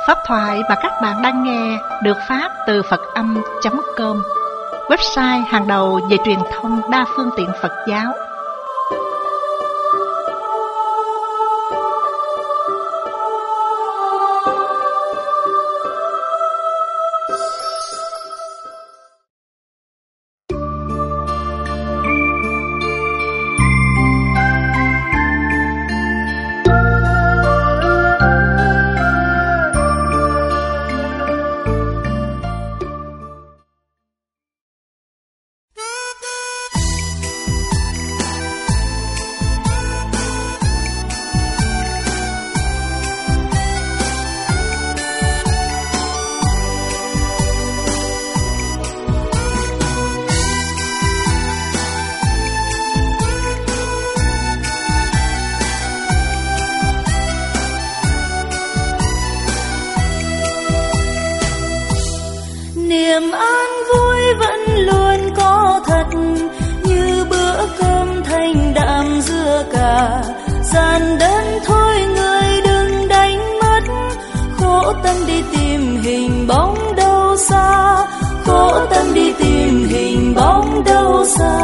Pháp thoại mà các bạn đang nghe được phát từ Phật-âm.com, website hàng đầu về truyền thông đa phương tiện Phật giáo. Niềm an vui vẫn luôn có thật, như bữa cơm thanh đạm dưa cà. Giản đơn thôi người đừng đánh mất, khổ tâm đi tìm hình bóng đâu xa, khổ tâm đi tìm hình bóng đâu xa.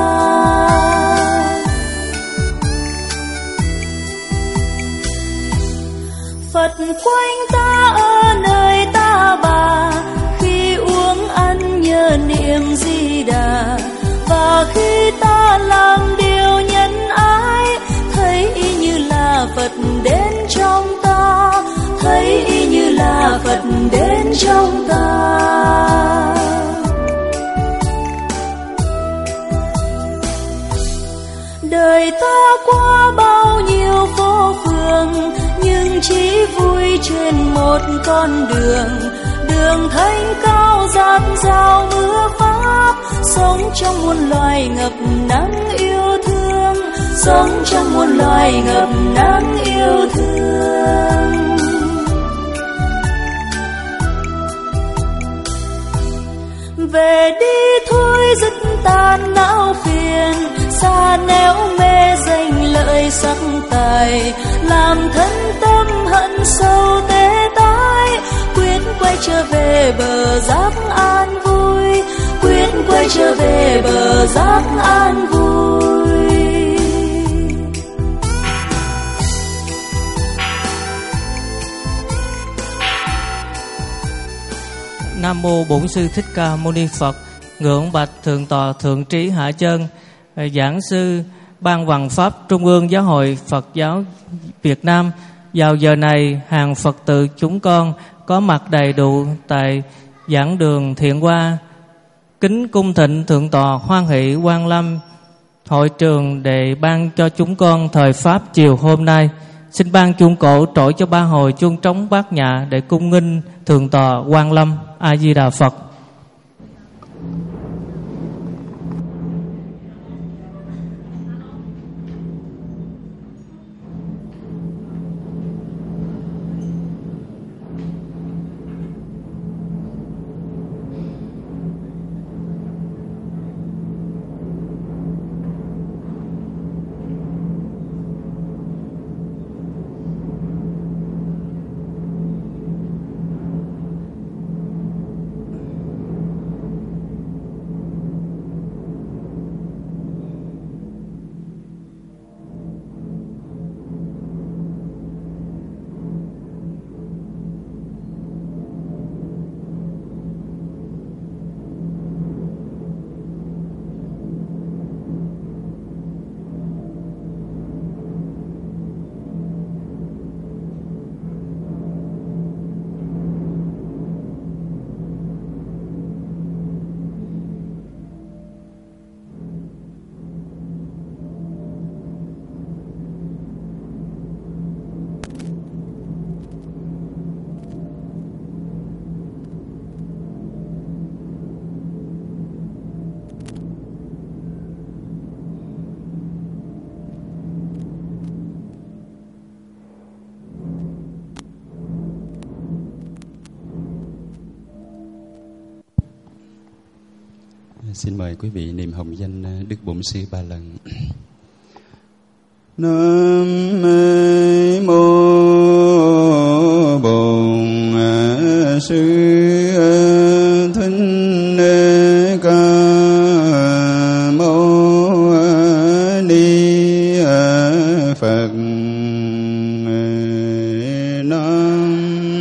Phật quanh ta ở nơi ta bà, nhớ niệm Di Đà. Và khi ta làm điều nhân ái, thấy y như là Phật đến trong ta, thấy y như là Phật đến trong ta. Đời ta qua bao nhiêu phố phường, nhưng chỉ vui trên một con đường. Đường thanh cao dạt dào mưa pháp, sống trong muôn loài ngập nắng yêu thương, sống trong muôn loài ngập nắng yêu thương. Về đi thôi dứt tan não phiền, xa nẻo mê danh lợi sắc tài, làm thân tâm hận sâu tê tái. Quyết quay trở về bờ giác an vui, quyết quay trở về bờ giác an vui. Nam mô Bổn Sư Thích Ca Mâu Ni Phật. Ngưỡng bạch Thượng tọa Thượng Trí Hạ Chân, giảng sư Ban Văn Pháp Trung ương Giáo hội Phật giáo Việt Nam. Vào giờ này, hàng Phật tử chúng con có mặt đầy đủ tại giảng đường Thiện Hoa, kính cung thịnh Thượng tọa Hoan Hỷ Quang Lâm, hội trường để ban cho chúng con thời Pháp chiều hôm nay. Xin ban chuông cổ trỗi cho ba hồi chuông trống bát nhã để cung nghinh Thượng tọa Quang Lâm. A Di Đà Phật. Xin mời quý vị niệm hồng danh Đức Bổn Sư 3 lần. Nam mô Bổn Phật. Nam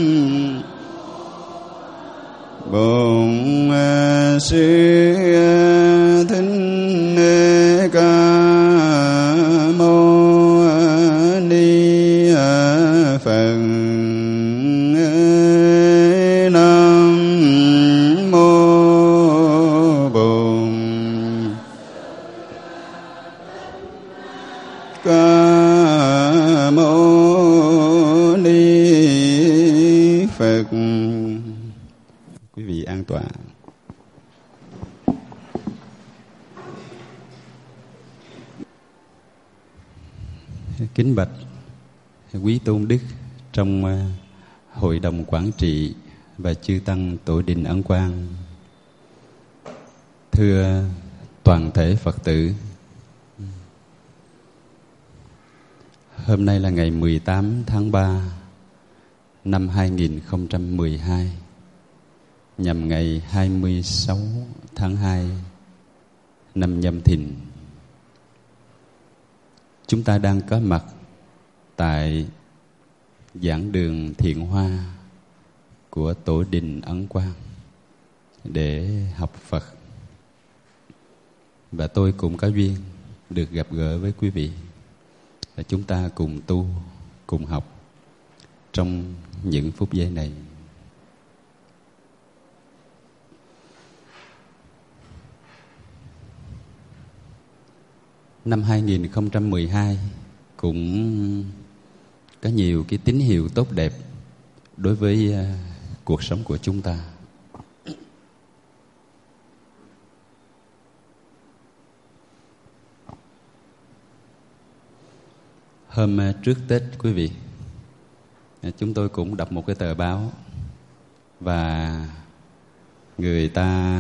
Bổn Sư Thích Ca Mâu Ni Phật. Nam Mô Bổn Ca Mâu Ni Phật. Quý vị an tọa. Kính bạch quý tôn đức trong hội đồng quản trị và chư tăng tổ đình Ấn Quang, thưa toàn thể Phật tử, hôm nay là ngày 18 tháng 3 năm 2012, nhằm ngày 26 tháng 2 năm Nhâm Thìn. Chúng ta đang có mặt tại giảng đường Thiện Hoa của tổ đình Ấn Quang để học Phật. Và tôi cũng có duyên được gặp gỡ với quý vị, và chúng ta cùng tu, cùng học trong những phút giây này. Năm 2012 cũng có nhiều cái tín hiệu tốt đẹp đối với cuộc sống của chúng ta. Hôm trước Tết, quý vị, chúng tôi cũng đọc một cái tờ báo và người ta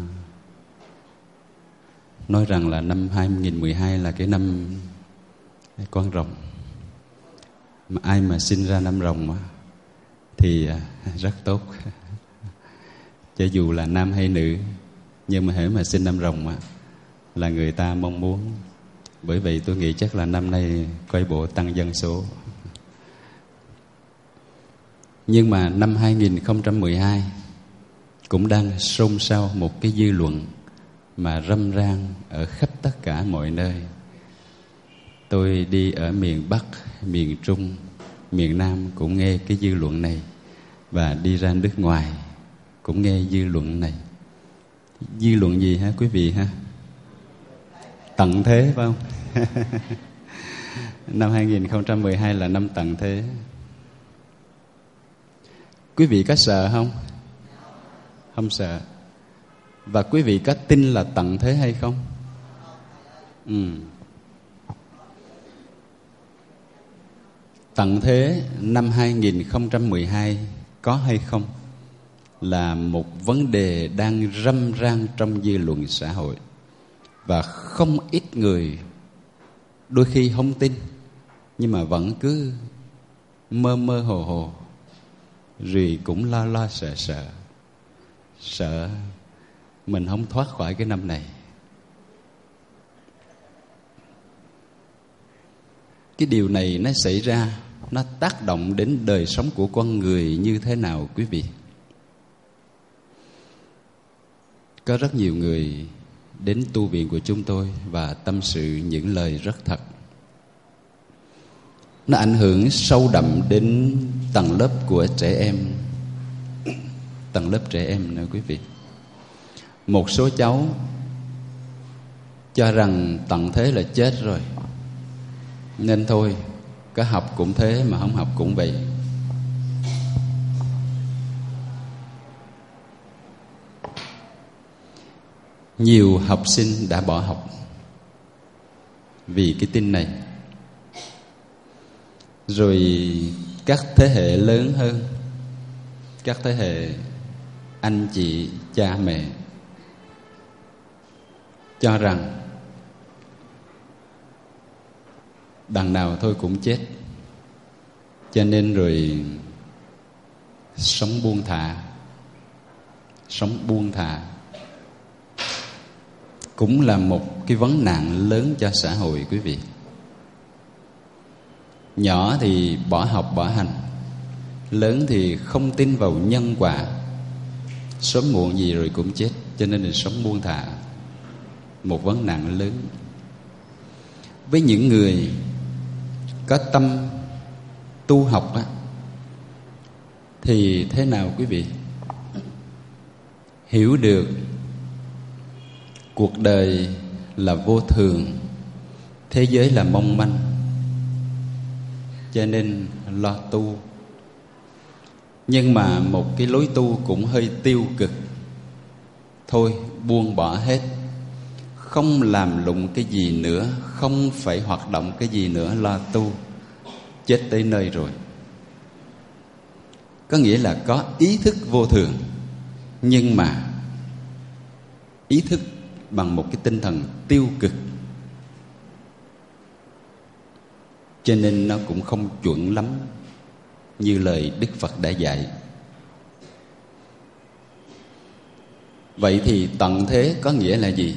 nói rằng là năm 2012 là cái năm con rồng. Mà ai mà sinh ra năm rồng thì rất tốt. Cho dù là nam hay nữ, nhưng mà hễ mà sinh năm rồng là người ta mong muốn. Bởi vậy tôi nghĩ chắc là năm nay coi bộ tăng dân số. Nhưng mà năm 2012 cũng đang xôn xao một cái dư luận mà râm ran ở khắp tất cả mọi nơi. Tôi đi ở miền Bắc, miền Trung, miền Nam cũng nghe cái dư luận này, và đi ra nước ngoài cũng nghe dư luận này. Dư luận gì hả quý vị ha? Tận thế phải không? Năm 2012 là năm tận thế. Quý vị có sợ không? Không sợ. Và quý vị có tin là tận thế hay không? Tận thế năm 2012 có hay không là một vấn đề đang râm ran trong dư luận xã hội. Và không ít người đôi khi không tin, nhưng mà vẫn cứ mơ mơ hồ hồ, rồi cũng lo lo sợ sợ, sợ mình không thoát khỏi cái năm này. Cái điều này nó xảy ra, nó tác động đến đời sống của con người như thế nào quý vị? Có rất nhiều người đến tu viện của chúng tôi và tâm sự những lời rất thật. Nó ảnh hưởng sâu đậm đến tầng lớp của trẻ em. Tầng lớp trẻ em nữa quý vị. Một số cháu cho rằng tận thế là chết rồi, nên thôi, có học cũng thế mà không học cũng vậy. Nhiều học sinh đã bỏ học vì cái tin này. Rồi các thế hệ lớn hơn, các thế hệ anh chị, cha mẹ cho rằng đằng nào thôi cũng chết, cho nên rồi sống buông thả. Sống buông thả cũng là một cái vấn nạn lớn cho xã hội quý vị. Nhỏ thì bỏ học bỏ hành, lớn thì không tin vào nhân quả, sớm muộn gì rồi cũng chết, cho nên là sống buông thả, một vấn nạn lớn. Với những người có tâm tu học á, thì thế nào quý vị? Hiểu được cuộc đời là vô thường, thế giới là mong manh, cho nên lo tu. Nhưng mà một cái lối tu cũng hơi tiêu cực. Thôi buông bỏ hết, không làm lụng cái gì nữa, không phải hoạt động cái gì nữa, lo tu, chết tới nơi rồi. Có nghĩa là có ý thức vô thường, nhưng mà ý thức bằng một cái tinh thần tiêu cực, cho nên nó cũng không chuẩn lắm như lời Đức Phật đã dạy. Vậy thì tận thế có nghĩa là gì?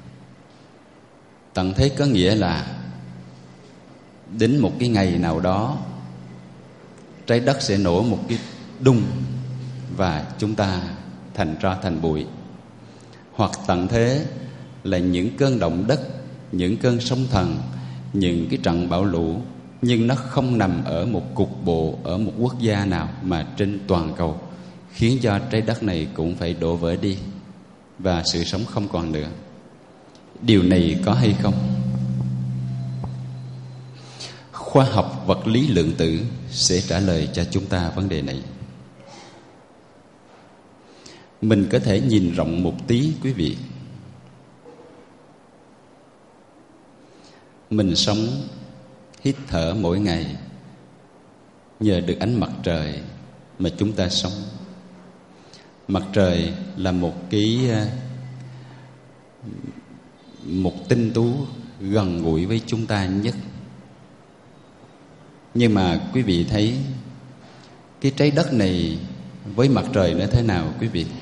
Tận thế có nghĩa là đến một cái ngày nào đó trái đất sẽ nổ một cái đùng và chúng ta thành tro thành bụi. Hoặc tận thế là những cơn động đất, những cơn sóng thần, những cái trận bão lũ, nhưng nó không nằm ở một cục bộ, ở một quốc gia nào, mà trên toàn cầu, khiến cho trái đất này cũng phải đổ vỡ đi và sự sống không còn nữa. Điều này có hay không? Khoa học vật lý lượng tử sẽ trả lời cho chúng ta vấn đề này. Mình có thể nhìn rộng một tí quý vị. Mình sống, hít thở mỗi ngày nhờ được ánh mặt trời mà chúng ta sống. Mặt trời là một tinh tú gần gũi với chúng ta nhất. Nhưng mà quý vị thấy cái trái đất này với mặt trời nó thế nào quý vị?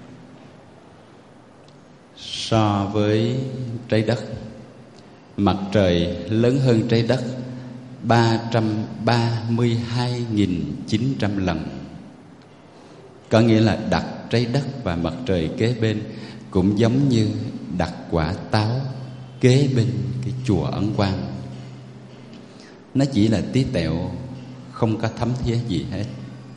So với trái đất, mặt trời lớn hơn trái đất 332.900 lần. Có nghĩa là đặt trái đất và mặt trời kế bên cũng giống như đặt quả táo kế bên cái chùa Ấn Quang. Nó chỉ là tí tẹo, không có thấm thía gì hết.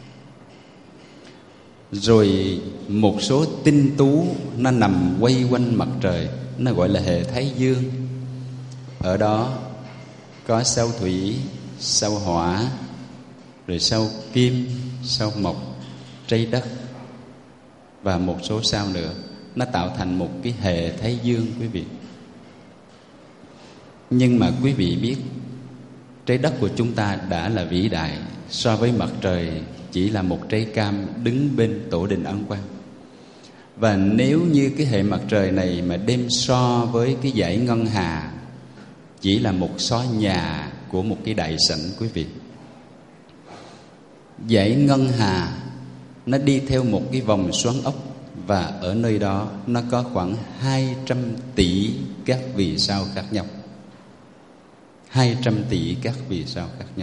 Rồi một số tinh tú nó nằm quay quanh mặt trời, nó gọi là hệ Thái Dương. Ở đó có sao Thủy, sao Hỏa, rồi sao Kim, sao Mộc, trái đất và một số sao nữa. Nó tạo thành một cái hệ Thái Dương quý vị. Nhưng mà quý vị biết, trái đất của chúng ta đã là vĩ đại, so với mặt trời chỉ là một trái cam đứng bên tổ đình Ấn Quang. Và nếu như cái hệ mặt trời này mà đem so với cái dải ngân hà, chỉ là một xó nhà của một cái đại sảnh quý vị. Dải ngân hà nó đi theo một cái vòng xoắn ốc, và ở nơi đó nó có khoảng 200 tỷ các vì sao khác nhau. 200 tỷ các vì sao khác nhau.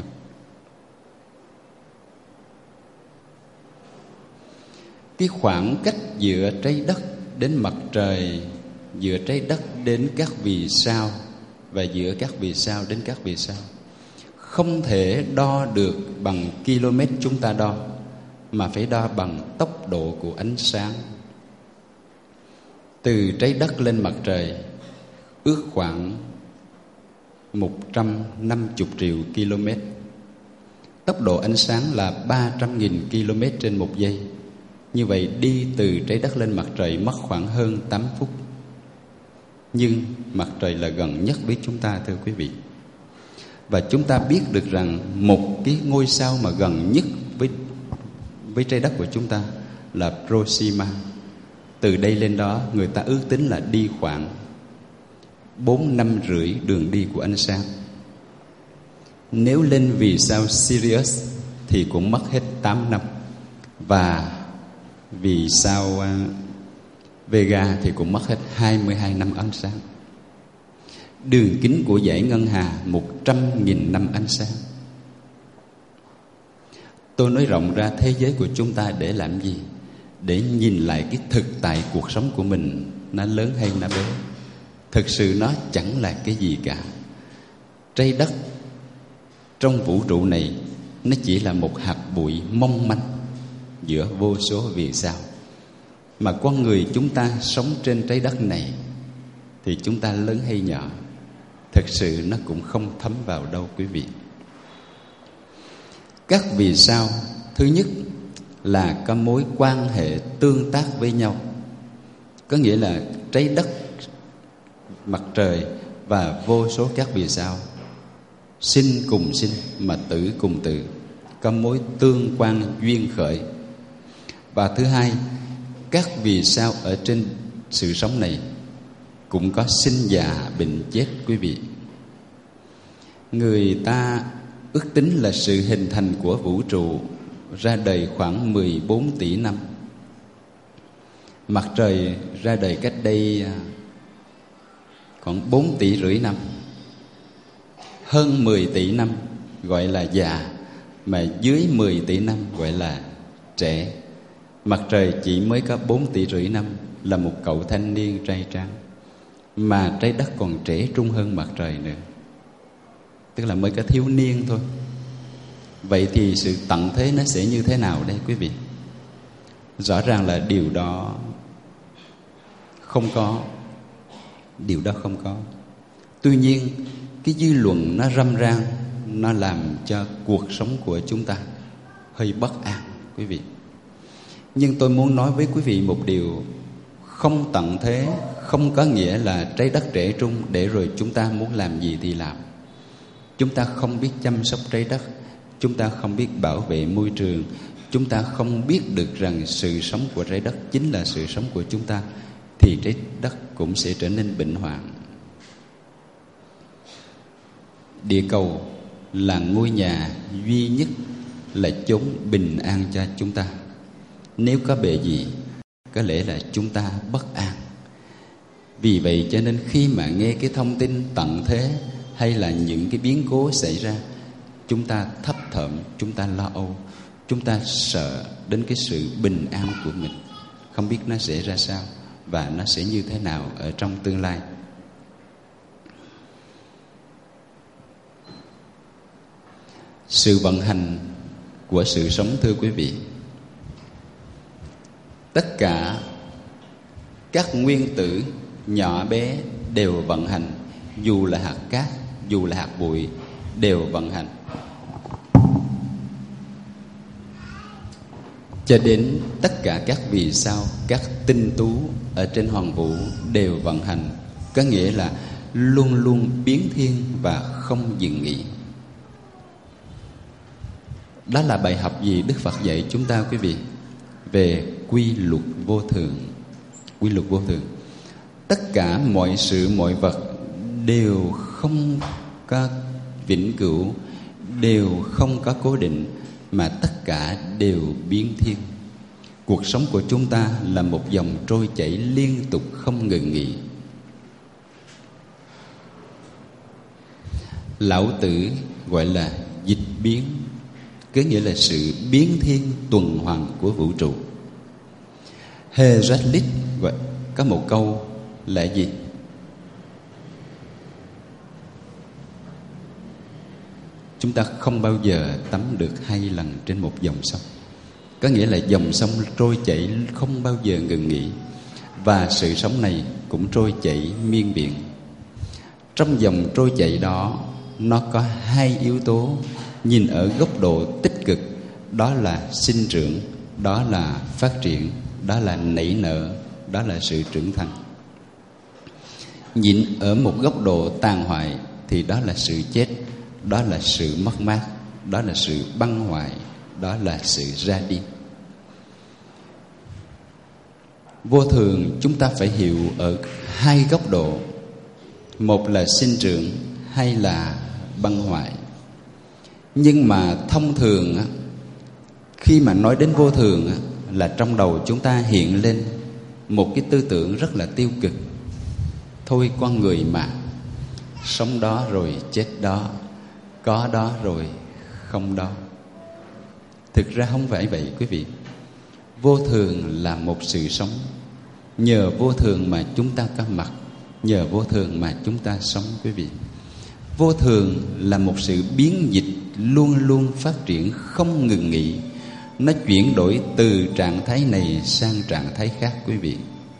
Cái khoảng cách giữa trái đất đến mặt trời, giữa trái đất đến các vì sao, và giữa các vì sao đến các vì sao, không thể đo được bằng km chúng ta đo, mà phải đo bằng tốc độ của ánh sáng. Từ trái đất lên mặt trời ước khoảng 150 triệu km. Tốc độ ánh sáng là 300.000 km trên một giây. Như vậy đi từ trái đất lên mặt trời mất khoảng hơn 8 phút. Nhưng mặt trời là gần nhất với chúng ta, thưa quý vị. Và chúng ta biết được rằng một cái ngôi sao mà gần nhất với trái đất của chúng ta là Proxima. Từ đây lên đó người ta ước tính là đi khoảng 4 năm rưỡi đường đi của ánh sáng. Nếu lên vì sao Sirius thì cũng mất hết 8 năm. Và vì sao Vega thì cũng mất hết 22 năm ánh sáng. Đường kính của dải ngân hà 100.000 năm ánh sáng. Tôi nói rộng ra, thế giới của chúng ta để làm gì? Để nhìn lại cái thực tại cuộc sống của mình, nó lớn hay nó bé. Thực sự nó chẳng là cái gì cả. Trái đất trong vũ trụ này nó chỉ là một hạt bụi mong manh giữa vô số vì sao. Mà con người chúng ta sống trên trái đất này thì chúng ta lớn hay nhỏ, thực sự nó cũng không thấm vào đâu quý vị. Các vì sao, thứ nhất là có mối quan hệ tương tác với nhau. Có nghĩa là trái đất, mặt trời và vô số các vì sao sinh cùng sinh mà tử cùng tử, có mối tương quan duyên khởi. Và thứ hai, các vì sao ở trên sự sống này cũng có sinh già bệnh chết quý vị. Người ta ước tính là sự hình thành của vũ trụ ra đời khoảng 14 tỷ năm. Mặt trời ra đời cách đây khoảng 4 tỷ rưỡi năm. Hơn 10 tỷ năm gọi là già, mà dưới 10 tỷ năm gọi là trẻ. Mặt trời chỉ mới có 4 tỷ rưỡi năm, là một cậu thanh niên trai tráng. Mà trái đất còn trẻ trung hơn mặt trời nữa, tức là mới có thiếu niên thôi. Vậy thì sự tận thế nó sẽ như thế nào đây quý vị? Rõ ràng là điều đó không có. Điều đó không có. Tuy nhiên cái dư luận nó râm ran, nó làm cho cuộc sống của chúng ta hơi bất an quý vị. Nhưng tôi muốn nói với quý vị một điều: không tận thế không có nghĩa là trái đất trẻ trung để rồi chúng ta muốn làm gì thì làm. Chúng ta không biết chăm sóc trái đất, chúng ta không biết bảo vệ môi trường, chúng ta không biết được rằng sự sống của trái đất chính là sự sống của chúng ta, thì trái đất cũng sẽ trở nên bệnh hoạn. Địa cầu là ngôi nhà duy nhất, là chốn bình an cho chúng ta. Nếu có bề gì, có lẽ là chúng ta bất an. Vì vậy cho nên khi mà nghe cái thông tin tận thế hay là những cái biến cố xảy ra, chúng ta thấp thỏm, chúng ta lo âu, chúng ta sợ đến cái sự bình an của mình, không biết nó sẽ ra sao và nó sẽ như thế nào ở trong tương lai. Sự vận hành của sự sống, thưa quý vị, tất cả các nguyên tử nhỏ bé đều vận hành. Dù là hạt cát, dù là hạt bụi, đều vận hành. Cho đến tất cả các vì sao, các tinh tú ở trên hoàng vũ đều vận hành. Có nghĩa là luôn luôn biến thiên và không dừng nghỉ. Đó là bài học gì Đức Phật dạy chúng ta quý vị? Về quy luật vô thường. Quy luật vô thường. Tất cả mọi sự mọi vật đều không có vĩnh cửu, đều không có cố định, mà tất cả đều biến thiên. Cuộc sống của chúng ta là một dòng trôi chảy liên tục không ngừng nghỉ. Lão Tử gọi là dịch biến, có nghĩa là sự biến thiên tuần hoàn của vũ trụ. Heraclit gọi có một câu là gì? Chúng ta không bao giờ tắm được 2 lần trên một dòng sông. Có nghĩa là dòng sông trôi chảy không bao giờ ngừng nghỉ. Và sự sống này cũng trôi chảy miên biển. Trong dòng trôi chảy đó, nó có 2 yếu tố nhìn ở góc độ tích cực. Đó là sinh trưởng, đó là phát triển, đó là nảy nở, đó là sự trưởng thành. Nhìn ở một góc độ tàn hoại thì đó là sự chết, đó là sự mất mát, đó là sự băng hoại, đó là sự ra đi. Vô thường chúng ta phải hiểu ở 2 góc độ. Một là sinh trưởng, hay là băng hoại. Nhưng mà thông thường khi mà nói đến vô thường là trong đầu chúng ta hiện lên một cái tư tưởng rất là tiêu cực. Thôi con người mà, sống đó rồi chết đó, có đó rồi không đó. Thực ra không phải vậy quý vị. Vô thường là một sự sống. Nhờ vô thường mà chúng ta có mặt, nhờ vô thường mà chúng ta sống quý vị. Vô thường là một sự biến dịch luôn luôn phát triển không ngừng nghỉ. Nó chuyển đổi từ trạng thái này sang trạng thái khác quý vị.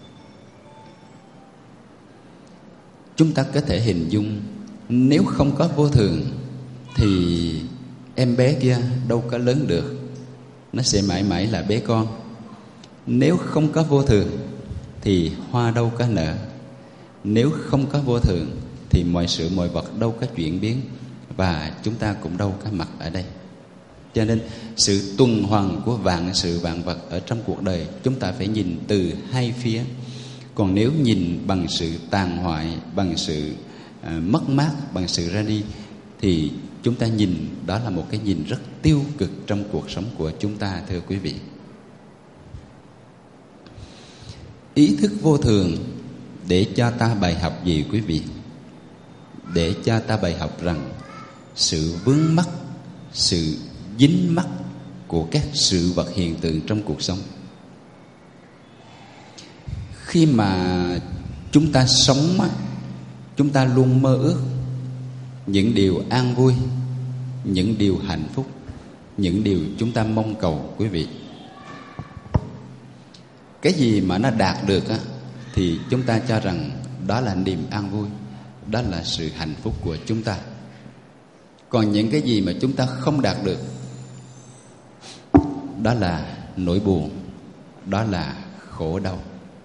Chúng ta có thể hình dung, nếu không có vô thường thì em bé kia đâu có lớn được, nó sẽ mãi mãi là bé con. Nếu không có vô thường thì hoa đâu có nở. Nếu không có vô thường thì mọi sự mọi vật đâu có chuyển biến, và chúng ta cũng đâu có mặt ở đây. Cho nên sự tuần hoàn của vạn sự vạn vật ở trong cuộc đời chúng ta phải nhìn từ hai phía. Còn nếu nhìn bằng sự tàn hoại, bằng sự mất mát, bằng sự ra đi, thì chúng ta nhìn đó là một cái nhìn rất tiêu cực trong cuộc sống của chúng ta, thưa quý vị. Ý thức vô thường để cho ta bài học gì quý vị? Để cho ta bài học rằng sự vướng mắc, sự dính mắc của các sự vật hiện tượng trong cuộc sống. Khi mà chúng ta sống, chúng ta luôn mơ ước những điều an vui, những điều hạnh phúc, những điều chúng ta mong cầu quý vị. Cái gì mà nó đạt được thì chúng ta cho rằng đó là niềm an vui, đó là sự hạnh phúc của chúng ta. Còn những cái gì mà chúng ta không đạt được, đó là nỗi buồn, đó là khổ đau.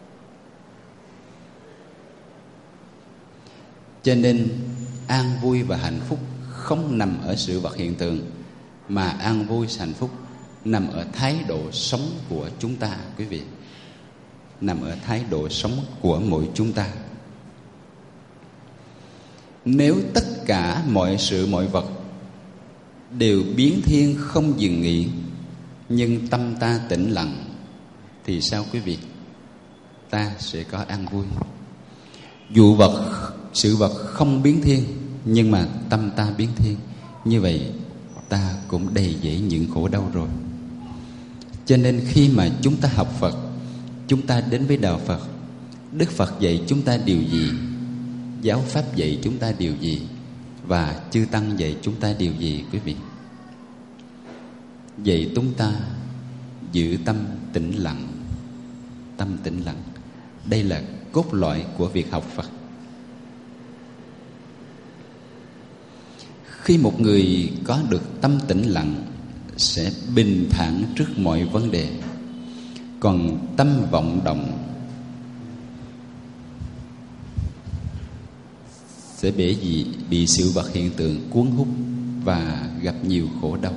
Cho nên an vui và hạnh phúc không nằm ở sự vật hiện tượng, mà an vui hạnh phúc nằm ở thái độ sống của chúng ta quý vị. Nằm ở thái độ sống của mỗi chúng ta. Nếu tất cả mọi sự mọi vật đều biến thiên không dừng nghỉ, nhưng tâm ta tĩnh lặng, thì sao quý vị? Ta sẽ có an vui. Dù sự vật không biến thiên, nhưng mà tâm ta biến thiên, như vậy ta cũng đầy dẫy những khổ đau rồi. Cho nên khi mà chúng ta học Phật, chúng ta đến với đạo Phật, Đức Phật dạy chúng ta điều gì, giáo pháp dạy chúng ta điều gì, và chư Tăng dạy chúng ta điều gì quý vị? Dạy chúng ta giữ tâm tĩnh lặng. Tâm tĩnh lặng, đây là cốt lõi của việc học Phật. Khi một người có được tâm tĩnh lặng sẽ bình thản trước mọi vấn đề. Còn tâm vọng động sẽ bị sự vật hiện tượng cuốn hút và gặp nhiều khổ đau.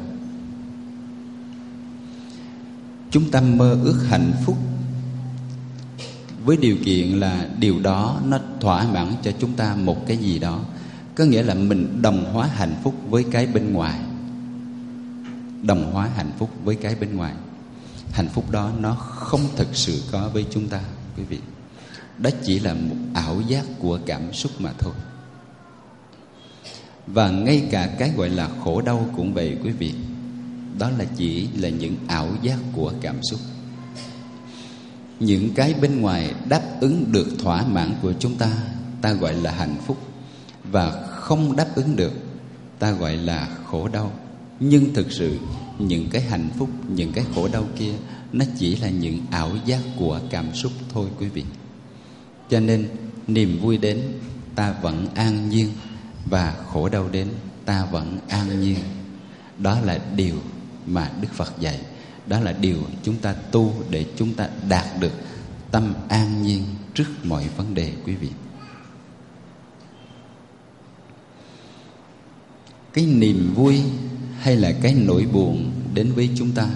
Chúng ta mơ ước hạnh phúc với điều kiện là điều đó nó thỏa mãn cho chúng ta một cái gì đó. Có nghĩa là mình đồng hóa hạnh phúc với cái bên ngoài. Đồng hóa hạnh phúc với cái bên ngoài. Hạnh phúc đó nó không thực sự có với chúng ta quý vị. Đó chỉ là một ảo giác của cảm xúc mà thôi. Và ngay cả cái gọi là khổ đau cũng vậy quý vị. Đó là chỉ là những ảo giác của cảm xúc. Những cái bên ngoài đáp ứng được thỏa mãn của chúng ta, ta gọi là hạnh phúc. Và không đáp ứng được, ta gọi là khổ đau. Nhưng thực sự những cái hạnh phúc, những cái khổ đau kia, nó chỉ là những ảo giác của cảm xúc thôi quý vị. Cho nên niềm vui đến ta vẫn an nhiên, và khổ đau đến ta vẫn an nhiên. Đó là điều mà Đức Phật dạy. Đó là điều chúng ta tu để chúng ta đạt được tâm an nhiên trước mọi vấn đề quý vị. Cái niềm vui hay là cái nỗi buồn đến với chúng ta,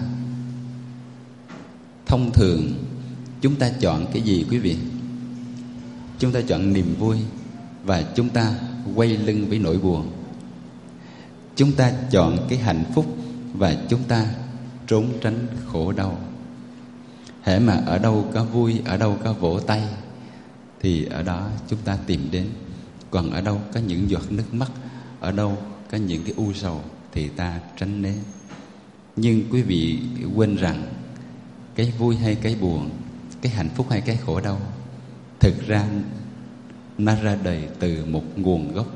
thông thường chúng ta chọn cái gì quý vị? Chúng ta chọn niềm vui và chúng ta quay lưng với nỗi buồn. Chúng ta chọn cái hạnh phúc và chúng ta trốn tránh khổ đau. Hễ mà ở đâu có vui, ở đâu có vỗ tay thì ở đó chúng ta tìm đến. Còn ở đâu có những giọt nước mắt, ở đâu có những cái u sầu thì ta tránh né. Nhưng quý vị quên rằng cái vui hay cái buồn, cái hạnh phúc hay cái khổ đau, thực ra nó ra đời từ một nguồn gốc.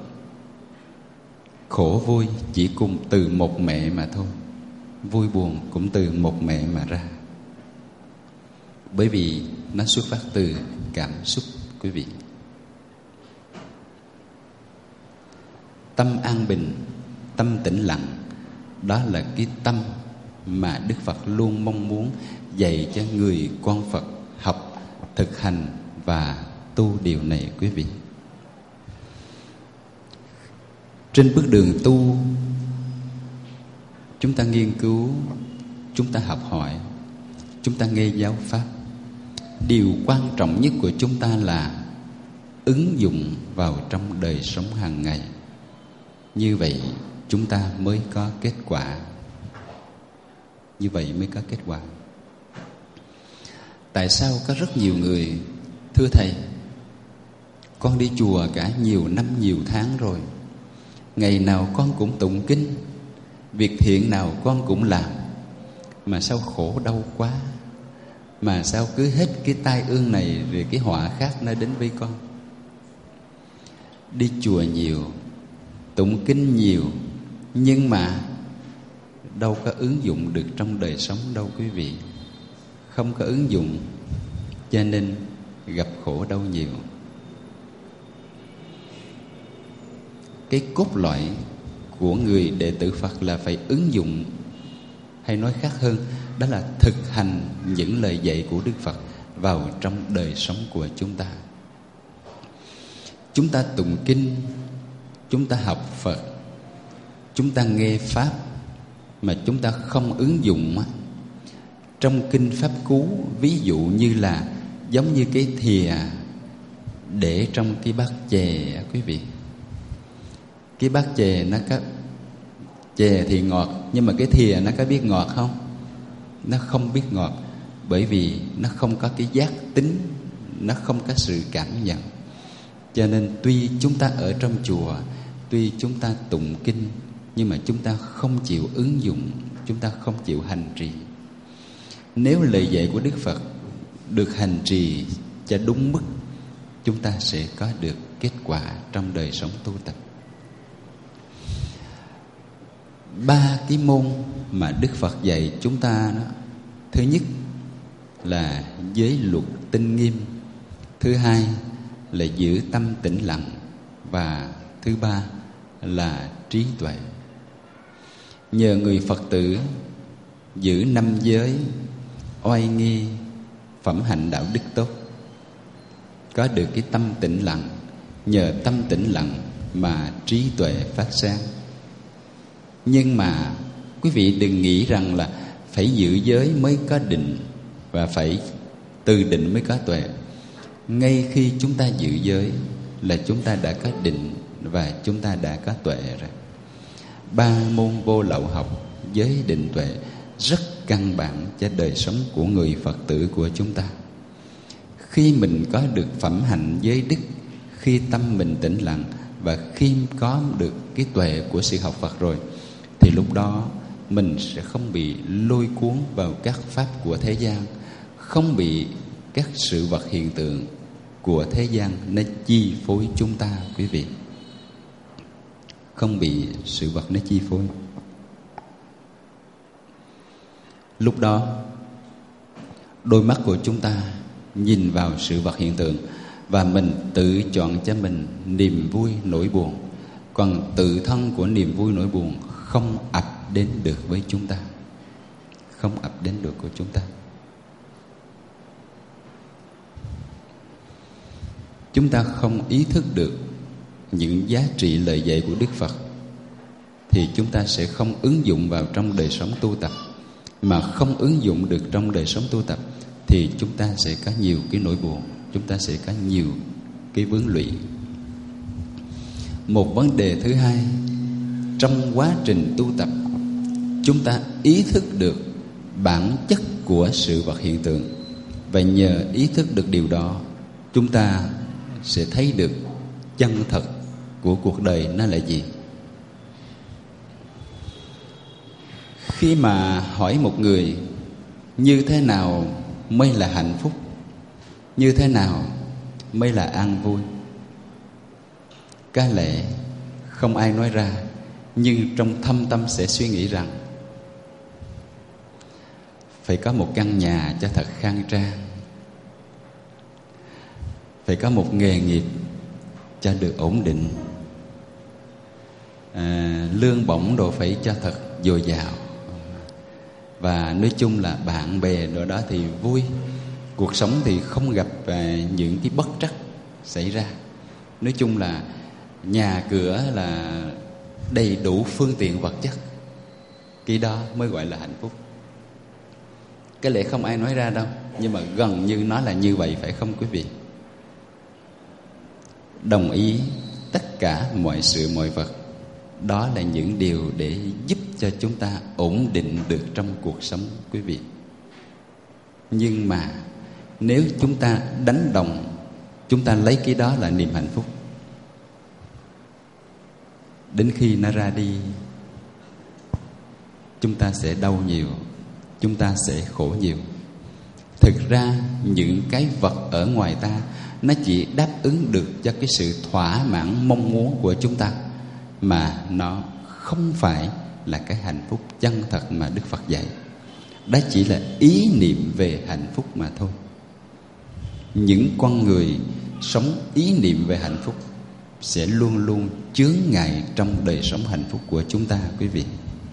Khổ vui chỉ cùng từ một mẹ mà thôi, vui buồn cũng từ một mẹ mà ra. Bởi vì nó xuất phát từ cảm xúc quý vị. Tâm an bình, tâm tĩnh lặng, đó là cái tâm mà Đức Phật luôn mong muốn dạy cho người con Phật học, thực hành và tu điều này quý vị. Trên bước đường tu, chúng ta nghiên cứu, chúng ta học hỏi, chúng ta nghe giáo pháp. Điều quan trọng nhất của chúng ta là ứng dụng vào trong đời sống hàng ngày. Như vậy chúng ta mới có kết quả. Như vậy mới có kết quả. Tại sao có rất nhiều người: thưa Thầy, con đi chùa cả nhiều năm nhiều tháng rồi, ngày nào con cũng tụng kinh, việc thiện nào con cũng làm, mà sao khổ đau quá, mà sao cứ hết cái tai ương này rồi cái họa khác nó đến với con. Đi chùa nhiều, tụng kinh nhiều, nhưng mà đâu có ứng dụng được trong đời sống đâu quý vị. Không có ứng dụng, cho nên gặp khổ đau nhiều. Cái cốt lõi của người đệ tử Phật là phải ứng dụng, hay nói khác hơn, đó là thực hành những lời dạy của Đức Phật vào trong đời sống của chúng ta. Chúng ta tụng kinh, chúng ta học Phật, chúng ta nghe Pháp mà chúng ta không ứng dụng trong kinh Pháp Cú, ví dụ như là giống như cái thìa để trong cái bát chè quý vị. Cái bát chè nó có, chè thì ngọt, nhưng mà cái thìa nó có biết ngọt không? Nó không biết ngọt, bởi vì nó không có cái giác tính, nó không có sự cảm nhận. Cho nên tuy chúng ta ở trong chùa, tuy chúng ta tụng kinh, nhưng mà chúng ta không chịu ứng dụng, chúng ta không chịu hành trì. Nếu lời dạy của Đức Phật được hành trì cho đúng mức, chúng ta sẽ có được kết quả trong đời sống tu tập. 3 cái môn mà Đức Phật dạy chúng ta đó, thứ nhất là giới luật tinh nghiêm, thứ hai là giữ tâm tĩnh lặng, và thứ ba là trí tuệ. Nhờ người Phật tử giữ 5 giới, oai nghi, phẩm hạnh đạo đức tốt, có được cái tâm tĩnh lặng. Nhờ tâm tĩnh lặng mà trí tuệ phát sáng. Nhưng mà quý vị đừng nghĩ rằng là phải giữ giới mới có định, và phải từ định mới có tuệ. Ngay khi chúng ta giữ giới là chúng ta đã có định và chúng ta đã có tuệ rồi. 3 môn vô lậu học, giới, định, tuệ rất căn bản cho đời sống của người Phật tử của chúng ta. Khi mình có được phẩm hạnh giới đức, khi tâm mình tĩnh lặng, và khi có được cái tuệ của sự học Phật rồi, thì lúc đó mình sẽ không bị lôi cuốn vào các pháp của thế gian, không bị các sự vật hiện tượng của thế gian nó chi phối chúng ta quý vị. Không bị sự vật nó chi phối. Lúc đó đôi mắt của chúng ta nhìn vào sự vật hiện tượng, và mình tự chọn cho mình niềm vui nỗi buồn. Còn tự thân của niềm vui nỗi buồn không ập đến được với chúng ta, không ập đến được của chúng ta. Chúng ta không ý thức được những giá trị lời dạy của Đức Phật, thì chúng ta sẽ không ứng dụng vào trong đời sống tu tập. Mà không ứng dụng được trong đời sống tu tập thì chúng ta sẽ có nhiều cái nỗi buồn, chúng ta sẽ có nhiều cái vướng lụy. Một vấn đề thứ hai, trong quá trình tu tập, chúng ta ý thức được bản chất của sự vật hiện tượng, và nhờ ý thức được điều đó, chúng ta sẽ thấy được chân thật của cuộc đời nó là gì. Khi mà hỏi một người như thế nào mới là hạnh phúc, như thế nào mới là an vui, có lẽ không ai nói ra, nhưng trong thâm tâm sẽ suy nghĩ rằng phải có một căn nhà cho thật khang trang, phải có một nghề nghiệp cho được ổn định, lương bổng đồ phải cho thật dồi dào, và nói chung là bạn bè đồ đó thì vui. Cuộc sống thì không gặp những cái bất trắc xảy ra. Nói chung là nhà cửa là đầy đủ phương tiện vật chất, cái đó mới gọi là hạnh phúc. Cái lẽ không ai nói ra đâu, nhưng mà gần như nó là như vậy, phải không quý vị? Đồng ý tất cả mọi sự mọi vật, đó là những điều để giúp cho chúng ta ổn định được trong cuộc sống quý vị. Nhưng mà nếu chúng ta đánh đồng, chúng ta lấy cái đó là niềm hạnh phúc, đến khi nó ra đi, chúng ta sẽ đau nhiều, chúng ta sẽ khổ nhiều. Thực ra những cái vật ở ngoài ta nó chỉ đáp ứng được cho cái sự thỏa mãn mong muốn của chúng ta, mà nó không phải là cái hạnh phúc chân thật mà Đức Phật dạy. Đó chỉ là ý niệm về hạnh phúc mà thôi. Những con người sống ý niệm về hạnh phúc sẽ luôn luôn chướng ngại trong đời sống hạnh phúc của chúng ta, quý vị.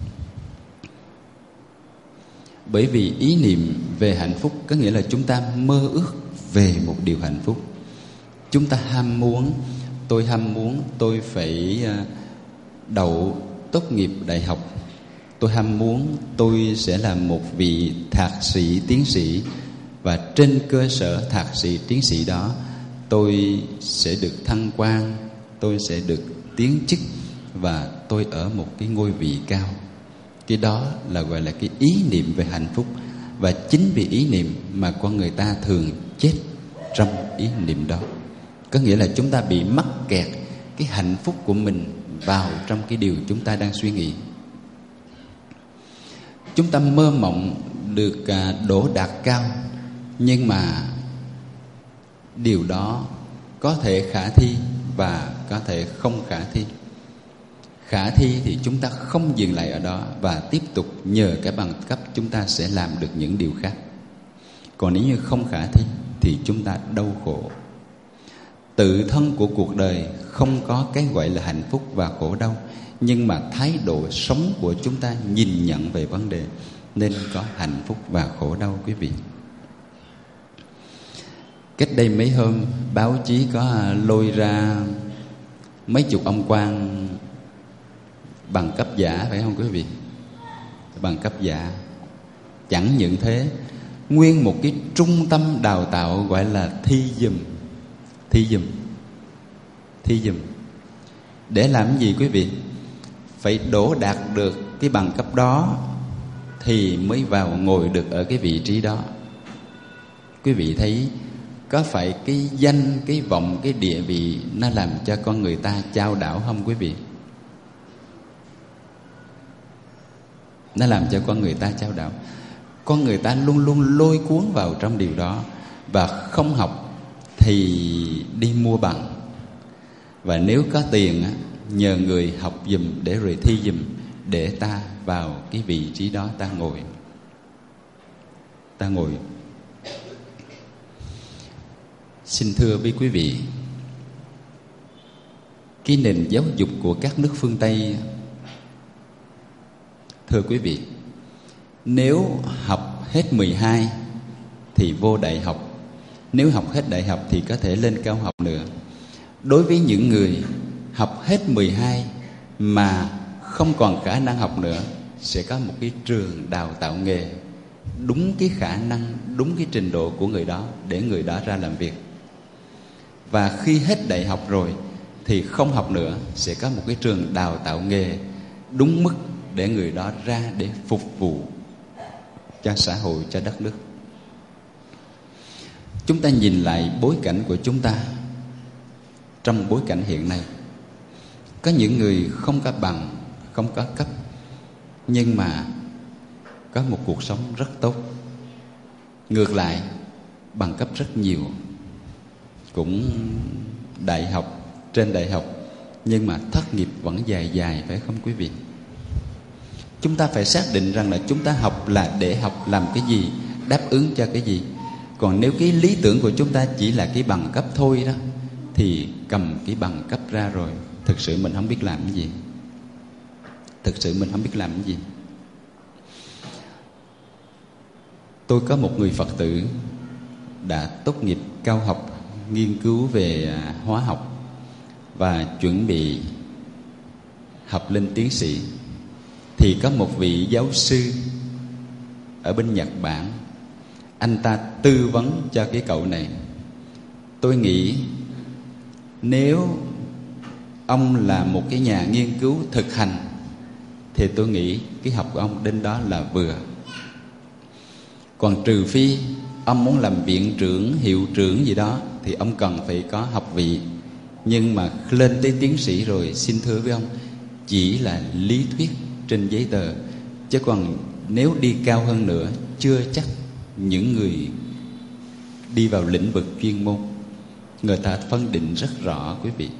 Bởi vì ý niệm về hạnh phúc có nghĩa là chúng ta mơ ước về một điều hạnh phúc. Chúng ta ham muốn tôi phải đậu tốt nghiệp đại học. Tôi ham muốn tôi sẽ là một vị thạc sĩ, tiến sĩ, và trên cơ sở thạc sĩ, tiến sĩ đó tôi sẽ được thăng quan, tôi sẽ được tiến chức, và tôi ở một cái ngôi vị cao. Cái đó là gọi là cái ý niệm về hạnh phúc. Và chính vì ý niệm mà con người ta thường chết trong ý niệm đó. Có nghĩa là chúng ta bị mắc kẹt cái hạnh phúc của mình vào trong cái điều chúng ta đang suy nghĩ. Chúng ta mơ mộng được đỗ đạt cao, nhưng mà điều đó có thể khả thi và có thể không khả thi. Khả thi thì chúng ta không dừng lại ở đó, và tiếp tục nhờ cái bằng cấp chúng ta sẽ làm được những điều khác. Còn nếu như không khả thi thì chúng ta đau khổ. Tự thân của cuộc đời không có cái gọi là hạnh phúc và khổ đau, nhưng mà thái độ sống của chúng ta nhìn nhận về vấn đề nên có hạnh phúc và khổ đau, quý vị. Cách đây mấy hôm báo chí có lôi ra mấy chục ông quan bằng cấp giả, phải không quý vị? Bằng cấp giả. Chẳng những thế, nguyên một cái trung tâm đào tạo gọi là thi dùm. Để làm gì quý vị? Phải đỗ đạt được cái bằng cấp đó thì mới vào ngồi được ở cái vị trí đó. Quý vị thấy có phải cái danh, cái vọng, cái địa vị nó làm cho con người ta chao đảo không quý vị? Nó làm cho con người ta chao đảo. Con người ta luôn luôn lôi cuốn vào trong điều đó, và không học thì đi mua bằng. Và nếu có tiền nhờ người học giùm để rồi thi giùm, để ta vào cái vị trí đó ta ngồi. Xin thưa với quý vị, cái nền giáo dục của các nước phương Tây, thưa quý vị, nếu học hết 12 thì vô đại học, nếu học hết đại học thì có thể lên cao học nữa. Đối với những người học hết 12 mà không còn khả năng học nữa, sẽ có một cái trường đào tạo nghề đúng cái khả năng, đúng cái trình độ của người đó để người đó ra làm việc. Và khi hết đại học rồi thì không học nữa, sẽ có một cái trường đào tạo nghề đúng mức để người đó ra để phục vụ cho xã hội, cho đất nước. Chúng ta nhìn lại bối cảnh của chúng ta trong bối cảnh hiện nay. Có những người không có bằng, không có cấp, nhưng mà có một cuộc sống rất tốt. Ngược lại, bằng cấp rất nhiều, cũng đại học, trên đại học, nhưng mà thất nghiệp vẫn dài dài, phải không quý vị? Chúng ta phải xác định rằng là chúng ta học là để học làm cái gì, đáp ứng cho cái gì. Còn nếu cái lý tưởng của chúng ta chỉ là cái bằng cấp thôi đó, thì cầm cái bằng cấp ra rồi thực sự mình không biết làm cái gì. Thực sự mình không biết làm cái gì. Tôi có một người Phật tử đã tốt nghiệp cao học, nghiên cứu về hóa học và chuẩn bị học lên tiến sĩ. Thì có một vị giáo sư ở bên Nhật Bản, anh ta tư vấn cho cái cậu này. Tôi nghĩ nếu ông là một cái nhà nghiên cứu thực hành thì tôi nghĩ cái học của ông đến đó là vừa. Còn trừ phi ông muốn làm viện trưởng, hiệu trưởng gì đó thì ông cần phải có học vị. Nhưng mà lên tới tiến sĩ rồi, xin thưa với ông, chỉ là lý thuyết trên giấy tờ. Chứ còn nếu đi cao hơn nữa, chưa chắc những người đi vào lĩnh vực chuyên môn người ta phân định rất rõ quý vị.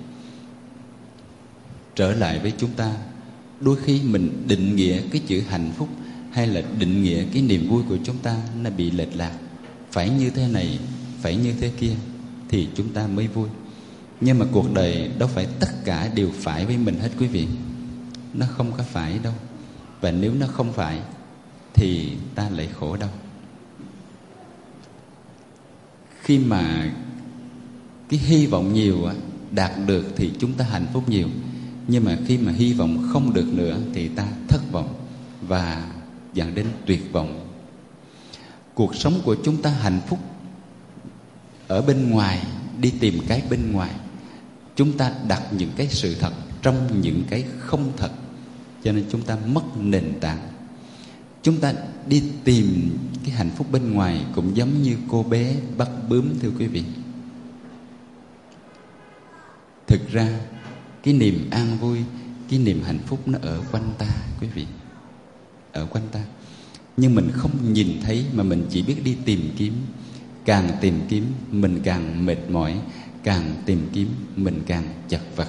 Trở lại với chúng ta, đôi khi mình định nghĩa cái chữ hạnh phúc hay là định nghĩa cái niềm vui của chúng ta nó bị lệch lạc. Phải như thế này, phải như thế kia thì chúng ta mới vui. Nhưng mà cuộc đời đâu phải tất cả đều phải với mình hết quý vị. Nó không có phải đâu. Và nếu nó không phải thì ta lại khổ đau. Khi mà cái hy vọng nhiều đạt được thì chúng ta hạnh phúc nhiều. Nhưng mà khi mà hy vọng không được nữa thì ta thất vọng và dẫn đến tuyệt vọng. Cuộc sống của chúng ta hạnh phúc ở bên ngoài, đi tìm cái bên ngoài. Chúng ta đặt những cái sự thật trong những cái không thật, cho nên chúng ta mất nền tảng. Chúng ta đi tìm cái hạnh phúc bên ngoài cũng giống như cô bé bắt bướm, thưa quý vị. Thực ra cái niềm an vui, cái niềm hạnh phúc nó ở quanh ta quý vị, ở quanh ta. Nhưng mình không nhìn thấy mà mình chỉ biết đi tìm kiếm. Càng tìm kiếm mình càng mệt mỏi, càng tìm kiếm mình càng chật vật.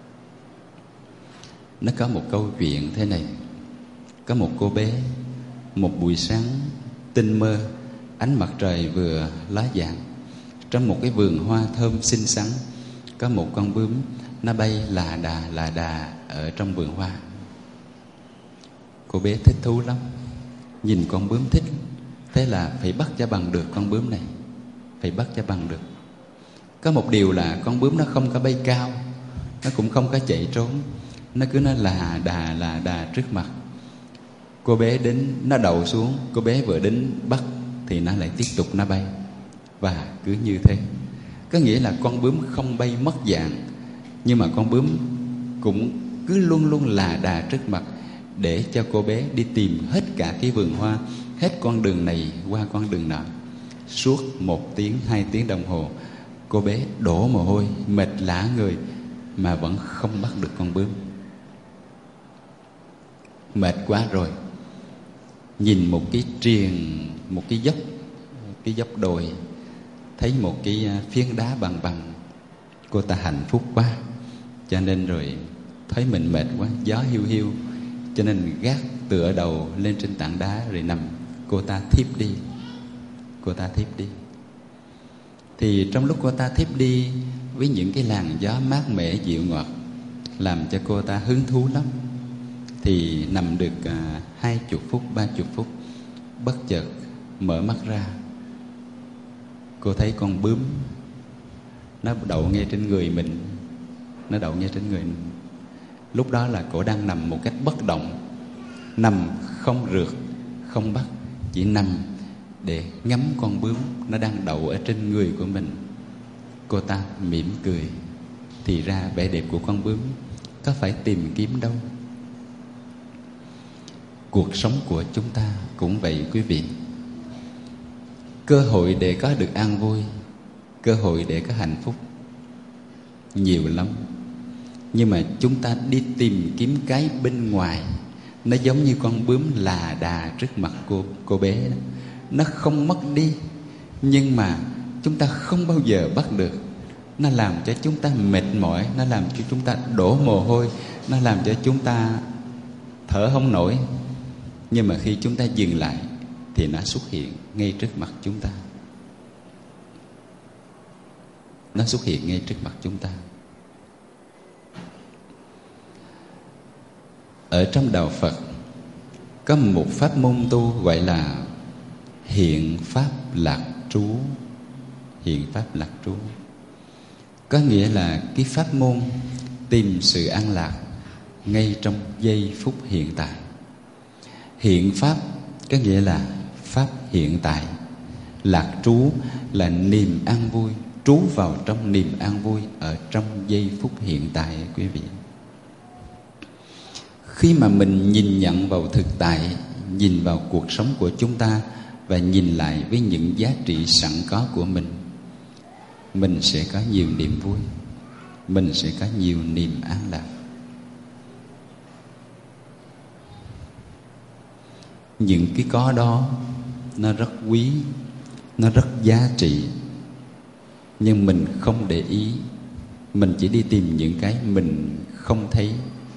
Nó có một câu chuyện thế này. Có một cô bé, một buổi sáng tinh mơ, ánh mặt trời vừa ló dạng, trong một cái vườn hoa thơm xinh xắn, có một con bướm nó bay là đà ở trong vườn hoa. Cô bé thích thú lắm, nhìn con bướm thích, thế là phải bắt cho bằng được con bướm này, phải bắt cho bằng được. Có một điều là con bướm nó không có bay cao, nó cũng không có chạy trốn, nó cứ nó là đà trước mặt. Cô bé đến, nó đậu xuống, cô bé vừa đến bắt thì nó lại tiếp tục nó bay. Và cứ như thế. Có nghĩa là con bướm không bay mất dạng, nhưng mà con bướm cũng cứ luôn luôn là đà trước mặt, để cho cô bé đi tìm hết cả cái vườn hoa, hết con đường này qua con đường nọ. Suốt 1 tiếng, 2 tiếng đồng hồ, cô bé đổ mồ hôi, mệt lả người mà vẫn không bắt được con bướm. Mệt quá rồi, nhìn một cái triền, một cái dốc đồi, thấy một cái phiến đá bằng bằng, cô ta hạnh phúc quá, cho nên rồi thấy mình mệt quá, gió hiu hiu, cho nên gác tựa đầu lên trên tảng đá rồi nằm. Cô ta thiếp đi. Cô ta thiếp đi. Thì trong lúc cô ta thiếp đi, với những cái làn gió mát mẻ dịu ngọt làm cho cô ta hứng thú lắm, thì nằm được 20 phút, 30 phút, bất chợt mở mắt ra, cô thấy con bướm nó đậu ngay trên người mình. Nó đậu ngay trên người mình. Lúc đó là cô đang nằm một cách bất động, nằm không rượt, không bắt, chỉ nằm để ngắm con bướm nó đang đậu ở trên người của mình. Cô ta mỉm cười. Thì ra vẻ đẹp của con bướm có phải tìm kiếm đâu. Cuộc sống của chúng ta cũng vậy quý vị. Cơ hội để có được an vui, cơ hội để có hạnh phúc nhiều lắm. Nhưng mà chúng ta đi tìm kiếm cái bên ngoài, Nó giống như con bướm là đà trước mặt cô bé đó. Nó không mất đi, nhưng mà chúng ta không bao giờ bắt được. Nó làm cho chúng ta mệt mỏi, nó làm cho chúng ta đổ mồ hôi, nó làm cho chúng ta thở không nổi. Nhưng mà khi chúng ta dừng lại thì nó xuất hiện ngay trước mặt chúng ta. Nó xuất hiện ngay trước mặt chúng ta. Ở trong đạo Phật có một pháp môn tu gọi là hiện pháp lạc trú. Hiện pháp lạc trú có nghĩa là cái pháp môn tìm sự an lạc ngay trong giây phút hiện tại. Hiện pháp có nghĩa là pháp hiện tại. Lạc trú là niềm an vui, trú vào trong niềm an vui ở trong giây phút hiện tại quý vị. Khi mà mình nhìn nhận vào thực tại, nhìn vào cuộc sống của chúng ta và nhìn lại với những giá trị sẵn có của mình sẽ có nhiều niềm vui, mình sẽ có nhiều niềm an lạc. Những cái có đó nó rất quý, nó rất giá trị, nhưng mình không để ý. Mình chỉ đi tìm những cái mình không thấy.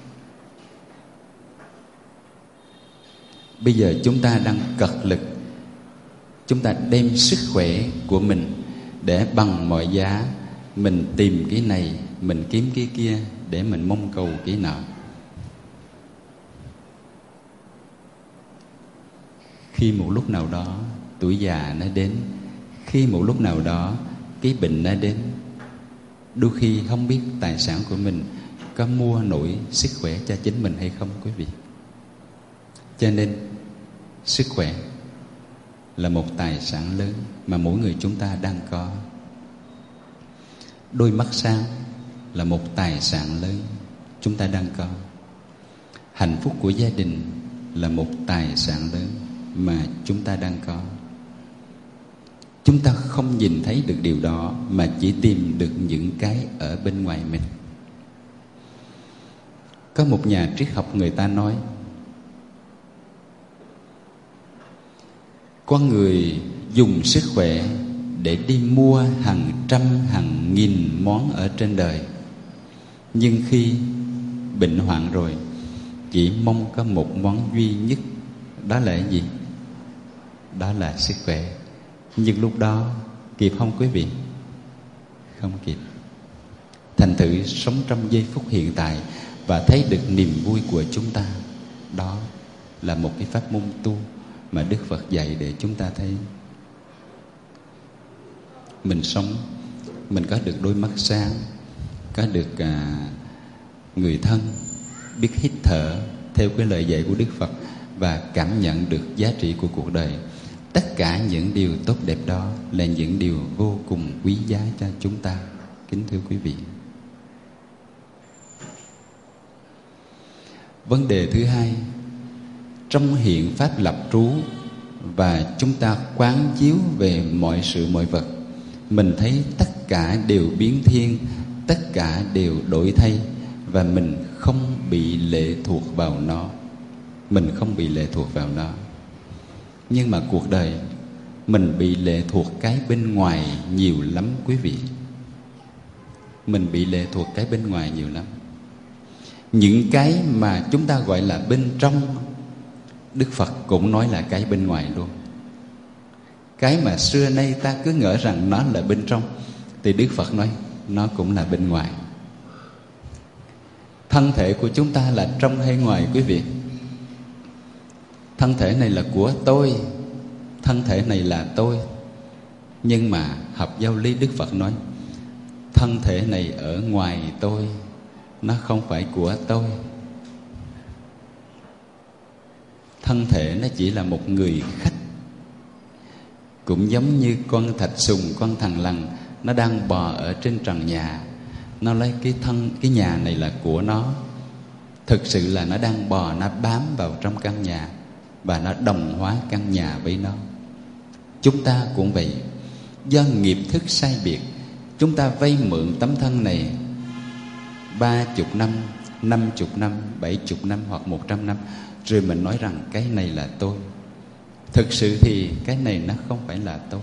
Bây giờ chúng ta đang cật lực, chúng ta đem sức khỏe của mình để bằng mọi giá mình tìm cái này, mình kiếm cái kia để mình mong cầu cái nọ. Khi một lúc nào đó tuổi già nó đến, khi một lúc nào đó cái bệnh nó đến, đôi khi không biết tài sản của mình có mua nổi sức khỏe cho chính mình hay không quý vị. Cho nên sức khỏe là một tài sản lớn mà mỗi người chúng ta đang có. Đôi mắt sáng là một tài sản lớn chúng ta đang có. Hạnh phúc của gia đình là một tài sản lớn mà chúng ta đang có. Chúng ta không nhìn thấy được điều đó mà chỉ tìm được những cái ở bên ngoài mình. Có một nhà triết học người ta nói, con người dùng sức khỏe để đi mua hàng trăm hàng nghìn món ở trên đời, nhưng khi bệnh hoạn rồi chỉ mong có một món duy nhất, đó là cái gì? Đó là sức khỏe. Nhưng lúc đó kịp không quý vị? Không kịp. Thành thử sống trong giây phút hiện tại và thấy được niềm vui của chúng ta, đó là một cái pháp môn tu mà Đức Phật dạy để chúng ta thấy mình sống, mình có được đôi mắt sáng, có được người thân, biết hít thở theo cái lời dạy của Đức Phật và cảm nhận được giá trị của cuộc đời. Tất cả những điều tốt đẹp đó là những điều vô cùng quý giá cho chúng ta. Kính thưa quý vị, vấn đề thứ hai, trong hiện pháp lập trú và chúng ta quán chiếu về mọi sự mọi vật, mình thấy tất cả đều biến thiên, tất cả đều đổi thay, và mình không bị lệ thuộc vào nó. Mình không bị lệ thuộc vào nó. Nhưng mà cuộc đời mình bị lệ thuộc cái bên ngoài nhiều lắm quý vị. Mình bị lệ thuộc cái bên ngoài nhiều lắm. Những cái mà chúng ta gọi là bên trong, Đức Phật cũng nói là cái bên ngoài luôn. Cái mà xưa nay ta cứ ngỡ rằng nó là bên trong, thì Đức Phật nói nó cũng là bên ngoài. Thân thể của chúng ta là trong hay ngoài quý vị? Thân thể này là của tôi, thân thể này là tôi. Nhưng mà học giáo lý Đức Phật nói thân thể này ở ngoài tôi, nó không phải của tôi. Thân thể nó chỉ là một người khách. Cũng giống như con thạch sùng, con thằn lằn, nó đang bò ở trên trần nhà. Nó lấy cái nhà này là của nó. Thực sự là nó đang bò, nó bám vào trong căn nhà và nó đồng hóa căn nhà với nó. Chúng ta cũng vậy. Do nghiệp thức sai biệt, chúng ta vay mượn tấm thân này 30 năm, 50 năm, 70 năm hoặc 100 năm. rồi mình nói rằng cái này là tôi. Thực sự thì cái này nó không phải là tôi.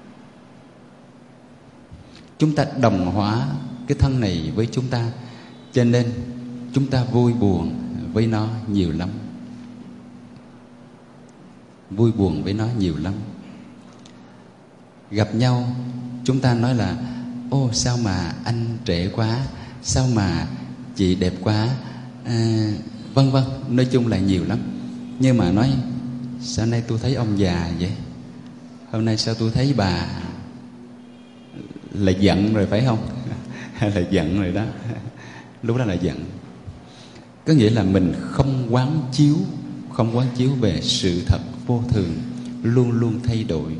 Chúng ta đồng hóa cái thân này với chúng ta, cho nên chúng ta vui buồn với nó nhiều lắm. Vui buồn với nó nhiều lắm. Gặp nhau chúng ta nói là: ô, sao mà anh trẻ quá, sao mà chị đẹp quá, vân vân, nói chung là nhiều lắm. Nhưng mà nói: sao nay tôi thấy ông già vậy? Hôm nay sao tôi thấy bà? Là giận rồi phải không? Là giận rồi đó. Lúc đó là giận. Có nghĩa là mình không quán chiếu về sự thật vô thường, luôn luôn thay đổi.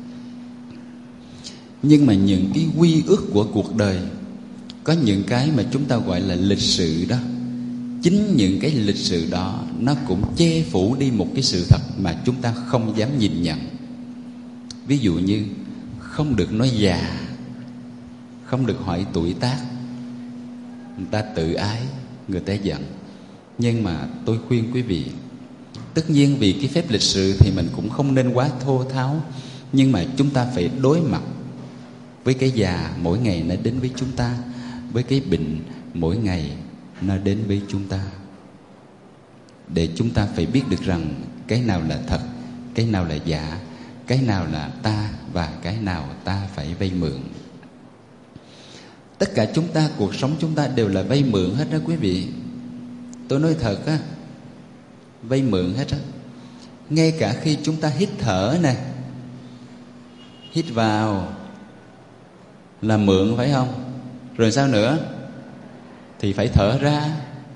Nhưng mà những cái quy ước của cuộc đời, có những cái mà chúng ta gọi là lịch sự đó, chính những cái lịch sự đó nó cũng che phủ đi một cái sự thật mà chúng ta không dám nhìn nhận. Ví dụ như không được nói già, không được hỏi tuổi tác. Người ta tự ái, người ta giận. Nhưng mà tôi khuyên quý vị, tất nhiên vì cái phép lịch sự thì mình cũng không nên quá thô tháo, nhưng mà chúng ta phải đối mặt với cái già mỗi ngày nó đến với chúng ta, với cái bệnh mỗi ngày nó đến với chúng ta, để chúng ta phải biết được rằng cái nào là thật, cái nào là giả, cái nào là ta và cái nào ta phải vay mượn. Tất cả chúng ta, cuộc sống chúng ta đều là vay mượn hết đó quý vị. Tôi nói thật á, vay mượn hết á. Ngay cả khi chúng ta hít thở nè, hít vào là mượn phải không? Rồi sao nữa? Thì phải thở ra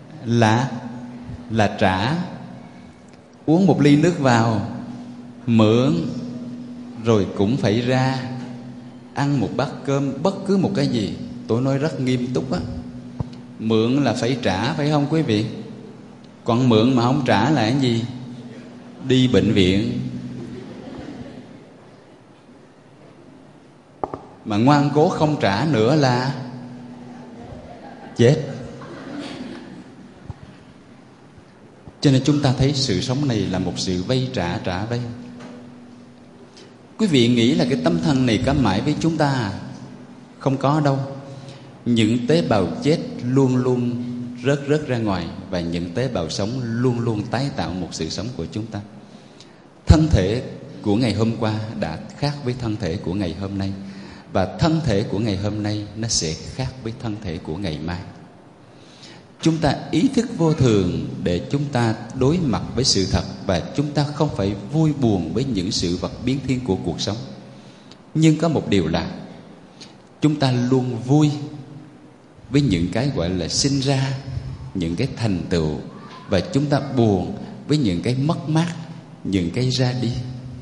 là trả. Uống một ly nước vào mượn, rồi cũng phải ra. Ăn một bát cơm, bất cứ một cái gì, tôi nói rất nghiêm túc á, mượn là phải trả phải không quý vị? Còn mượn mà không trả là cái gì? Đi bệnh viện. Mà ngoan cố không trả nữa là chết. Cho nên chúng ta thấy sự sống này là một sự vay trả, trả vay. Quý vị nghĩ là cái tâm thần này có mãi với chúng ta à? Không có đâu. Những tế bào chết luôn luôn rớt ra ngoài, và những tế bào sống luôn luôn tái tạo một sự sống của chúng ta. Thân thể của ngày hôm qua đã khác với thân thể của ngày hôm nay, và thân thể của ngày hôm nay nó sẽ khác với thân thể của ngày mai. Chúng ta ý thức vô thường để chúng ta đối mặt với sự thật, và chúng ta không phải vui buồn với những sự vật biến thiên của cuộc sống. Nhưng có một điều là chúng ta luôn vui với những cái gọi là sinh ra, những cái thành tựu, và chúng ta buồn với những cái mất mát, những cái ra đi.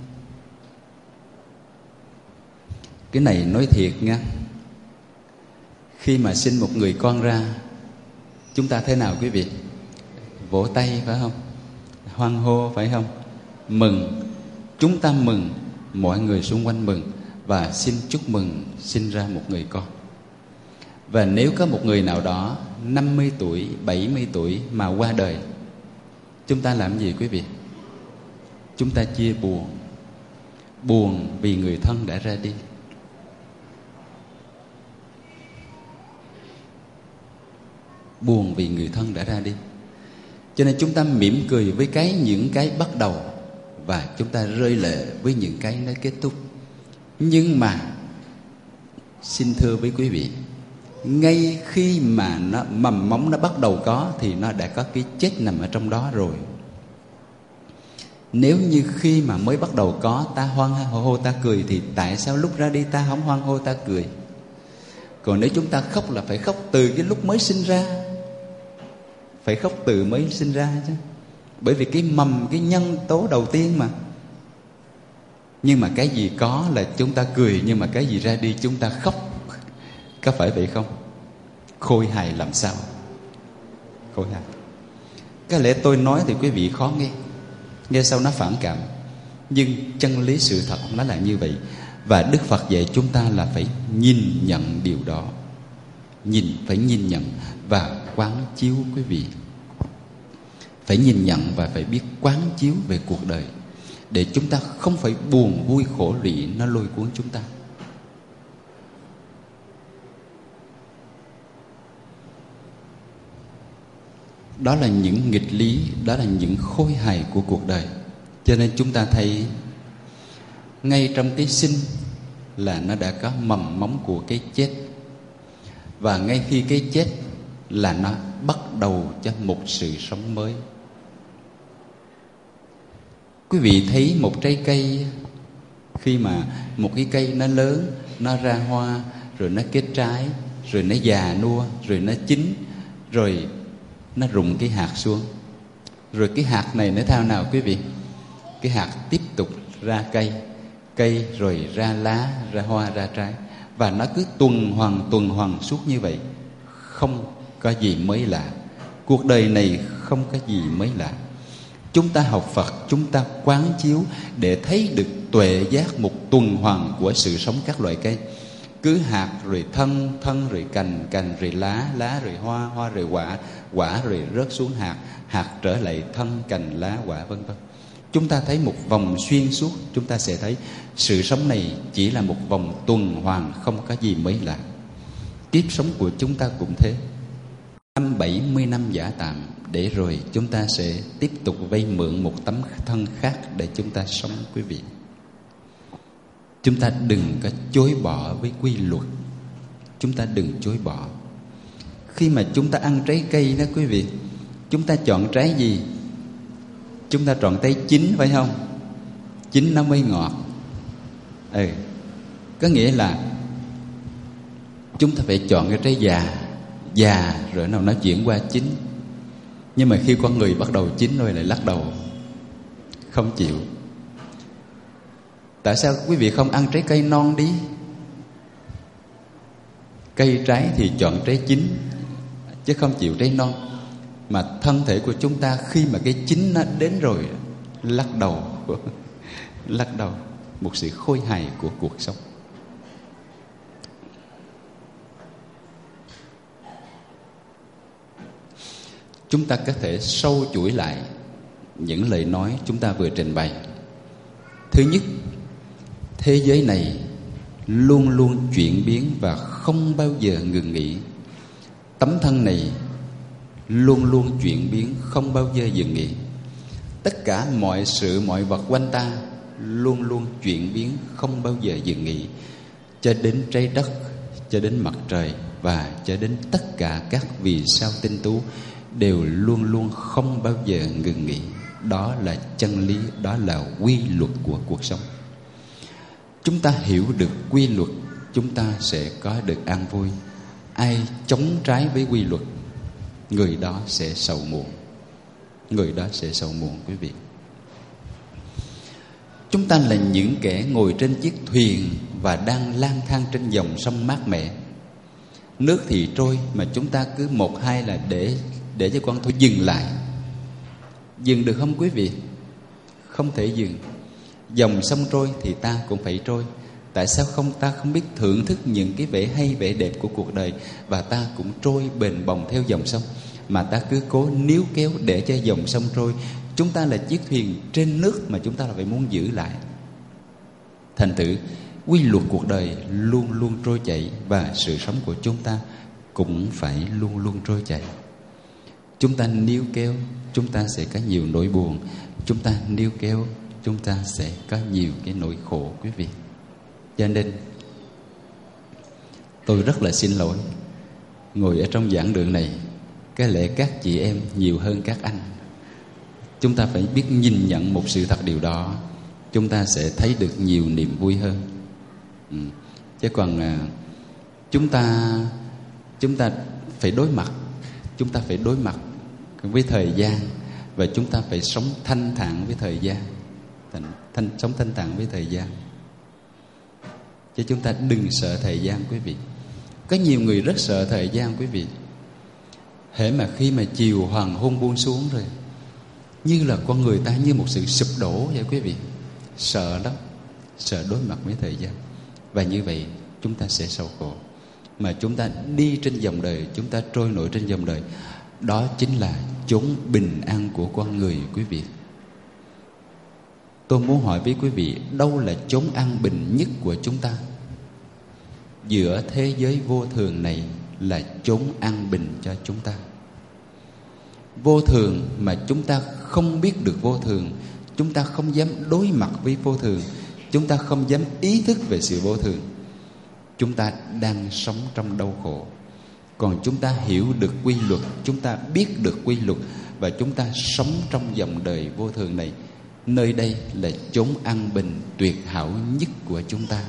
Cái này nói thiệt nha, khi mà sinh một người con ra, chúng ta thế nào quý vị? Vỗ tay phải không? Hoan hô phải không? Mừng. Chúng ta mừng, mọi người xung quanh mừng, và xin chúc mừng sinh ra một người con. Và nếu có một người nào đó 50 tuổi, 70 tuổi mà qua đời, chúng ta làm gì quý vị? Chúng ta chia buồn. Buồn vì người thân đã ra đi. Buồn vì người thân đã ra đi. Cho nên chúng ta mỉm cười với những cái bắt đầu, và chúng ta rơi lệ với những cái nó kết thúc. Nhưng mà xin thưa với quý vị, ngay khi mà nó mầm móng nó bắt đầu có, thì nó đã có cái chết nằm ở trong đó rồi. Nếu như khi mà mới bắt đầu có, ta hoan hô ta cười, thì tại sao lúc ra đi ta không hoan hô ta cười? Còn nếu chúng ta khóc là phải khóc từ cái lúc mới sinh ra, phải khóc từ mới sinh ra chứ. Bởi vì cái mầm, cái nhân tố đầu tiên mà. Nhưng mà cái gì có là chúng ta cười, nhưng mà cái gì ra đi chúng ta khóc. Có phải vậy không? Khôi hài làm sao? Khôi hài. Có lẽ tôi nói thì quý vị khó nghe, nghe sau nó phản cảm, nhưng chân lý sự thật nó là như vậy. Và Đức Phật dạy chúng ta là phải nhìn nhận điều đó. Phải nhìn nhận và quán chiếu quý vị. phải nhìn nhận và phải biết quán chiếu về cuộc đời, để chúng ta không phải buồn vui khổ lụy nó lôi cuốn chúng ta. Đó là những nghịch lý, đó là những khôi hài của cuộc đời. Cho nên chúng ta thấy ngay trong cái sinh là nó đã có mầm móng của cái chết, và ngay khi cái chết là nó bắt đầu cho một sự sống mới. Quý vị thấy một trái cây, khi mà một cái cây nó lớn, nó ra hoa, rồi nó kết trái, rồi nó già nua, rồi nó chín, rồi nó rụng cái hạt xuống. Rồi cái hạt này nó theo nào quý vị? Cái hạt tiếp tục ra cây, cây rồi ra lá, ra hoa, ra trái. Và nó cứ tuần hoàn suốt như vậy. Không có gì mới lạ. Cuộc đời này không có gì mới lạ. Chúng ta học Phật, chúng ta quán chiếu để thấy được tuệ giác một tuần hoàn của sự sống các loại cây. Cứ hạt rồi thân, thân rồi cành, cành rồi lá, lá rồi hoa, hoa rồi quả, quả rồi rớt xuống hạt, hạt trở lại thân, cành, lá, quả, vân vân. Chúng ta thấy một vòng xuyên suốt, chúng ta sẽ thấy sự sống này chỉ là một vòng tuần hoàn, không có gì mới lạ. Kiếp sống của chúng ta cũng thế. 70 năm giả tạm, để rồi chúng ta sẽ tiếp tục vay mượn một tấm thân khác để chúng ta sống, quý vị. Chúng ta đừng có chối bỏ với quy luật. Chúng ta đừng chối bỏ. Khi mà chúng ta ăn trái cây đó quý vị, chúng ta chọn trái gì? Chúng ta chọn trái chín, phải không? Chín nó mới ngọt. Có nghĩa là chúng ta phải chọn cái trái già, già rồi nào nó chuyển qua chín. Nhưng mà khi con người bắt đầu chín rồi lại lắc đầu, không chịu. Tại sao quý vị không ăn trái cây non đi? Cây trái thì chọn trái chín, chứ không chịu trái non. Mà thân thể của chúng ta khi mà cái chín nó đến rồi, lắc đầu. Lắc đầu. Một sự khôi hài của cuộc sống. Chúng ta có thể sâu chuỗi lại những lời nói chúng ta vừa trình bày. Thứ nhất, thế giới này luôn luôn chuyển biến và không bao giờ ngừng nghỉ. Tấm thân này luôn luôn chuyển biến, không bao giờ dừng nghỉ. Tất cả mọi sự, mọi vật quanh ta luôn luôn chuyển biến, không bao giờ dừng nghỉ. Cho đến trái đất, cho đến mặt trời, và cho đến tất cả các vì sao tinh tú đều luôn luôn không bao giờ ngừng nghỉ. Đó là chân lý, đó là quy luật của cuộc sống. Chúng ta hiểu được quy luật, chúng ta sẽ có được an vui. Ai chống trái với quy luật, người đó sẽ sầu muộn. Người đó sẽ sầu muộn, quý vị. Chúng ta là những kẻ ngồi trên chiếc thuyền và đang lang thang trên dòng sông mát mẻ. Nước thì trôi, mà chúng ta cứ một hai là để cho con thôi dừng lại. Dừng được không quý vị? Không thể dừng. Dòng sông trôi thì ta cũng phải trôi. Tại sao ta không biết thưởng thức những cái vẻ hay, vẻ đẹp của cuộc đời, và ta cũng trôi bền bồng theo dòng sông, mà ta cứ cố níu kéo để cho dòng sông trôi. Chúng ta là chiếc thuyền trên nước mà chúng ta là phải muốn giữ lại. Thành thử quy luật cuộc đời luôn luôn trôi chảy, và sự sống của chúng ta cũng phải luôn luôn trôi chảy. Chúng ta níu kéo, chúng ta sẽ có nhiều nỗi buồn. Chúng ta níu kéo, chúng ta sẽ có nhiều cái nỗi khổ, quý vị. Cho nên tôi rất là xin lỗi, ngồi ở trong giảng đường này, có lẽ các chị em nhiều hơn các anh. Chúng ta phải biết nhìn nhận một sự thật điều đó, chúng ta sẽ thấy được nhiều niềm vui hơn. Chứ còn chúng ta phải đối mặt. Chúng ta phải đối mặt với thời gian, và chúng ta phải sống thanh thản với thời gian. Sống thanh thản với thời gian. Chứ chúng ta đừng sợ thời gian, quý vị. Có nhiều người rất sợ thời gian, quý vị. Hễ mà khi mà chiều hoàng hôn buông xuống rồi, như là con người ta như một sự sụp đổ vậy, quý vị. Sợ lắm, sợ đối mặt với thời gian. Và như vậy chúng ta sẽ sầu khổ. Mà chúng ta đi trên dòng đời, chúng ta trôi nổi trên dòng đời, đó chính là chốn bình an của con người quý vị. Tôi muốn hỏi với quý vị, đâu là chốn an bình nhất của chúng ta? Giữa thế giới vô thường này là chốn an bình cho chúng ta. Vô thường mà chúng ta không biết được vô thường, chúng ta không dám đối mặt với vô thường, chúng ta không dám ý thức về sự vô thường, chúng ta đang sống trong đau khổ. Còn chúng ta hiểu được quy luật, chúng ta biết được quy luật, và chúng ta sống trong dòng đời vô thường này, nơi đây là chốn an bình tuyệt hảo nhất của chúng ta.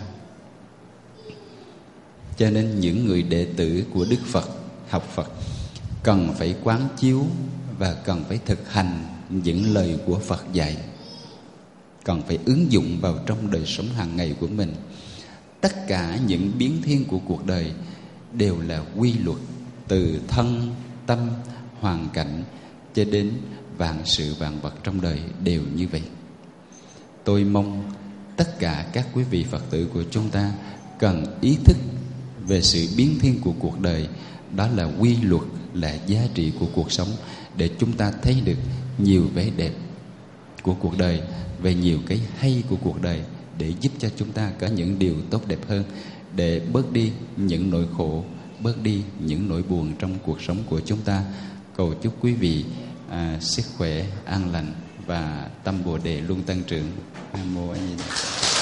Cho nên những người đệ tử của Đức Phật, học Phật, cần phải quán chiếu và cần phải thực hành những lời của Phật dạy, cần phải ứng dụng vào trong đời sống hàng ngày của mình. Tất cả những biến thiên của cuộc đời đều là quy luật, từ thân, tâm, hoàn cảnh cho đến vạn sự vạn vật trong đời đều như vậy. Tôi mong tất cả các quý vị Phật tử của chúng ta cần ý thức về sự biến thiên của cuộc đời, đó là quy luật, là giá trị của cuộc sống, để chúng ta thấy được nhiều vẻ đẹp của cuộc đời, về nhiều cái hay của cuộc đời, để giúp cho chúng ta có những điều tốt đẹp hơn, để bớt đi những nỗi khổ, bớt đi những nỗi buồn trong cuộc sống của chúng ta. Cầu chúc quý vị sức khỏe, an lành và tâm Bồ Đề luôn tăng trưởng. Nam Mô A Di Đà.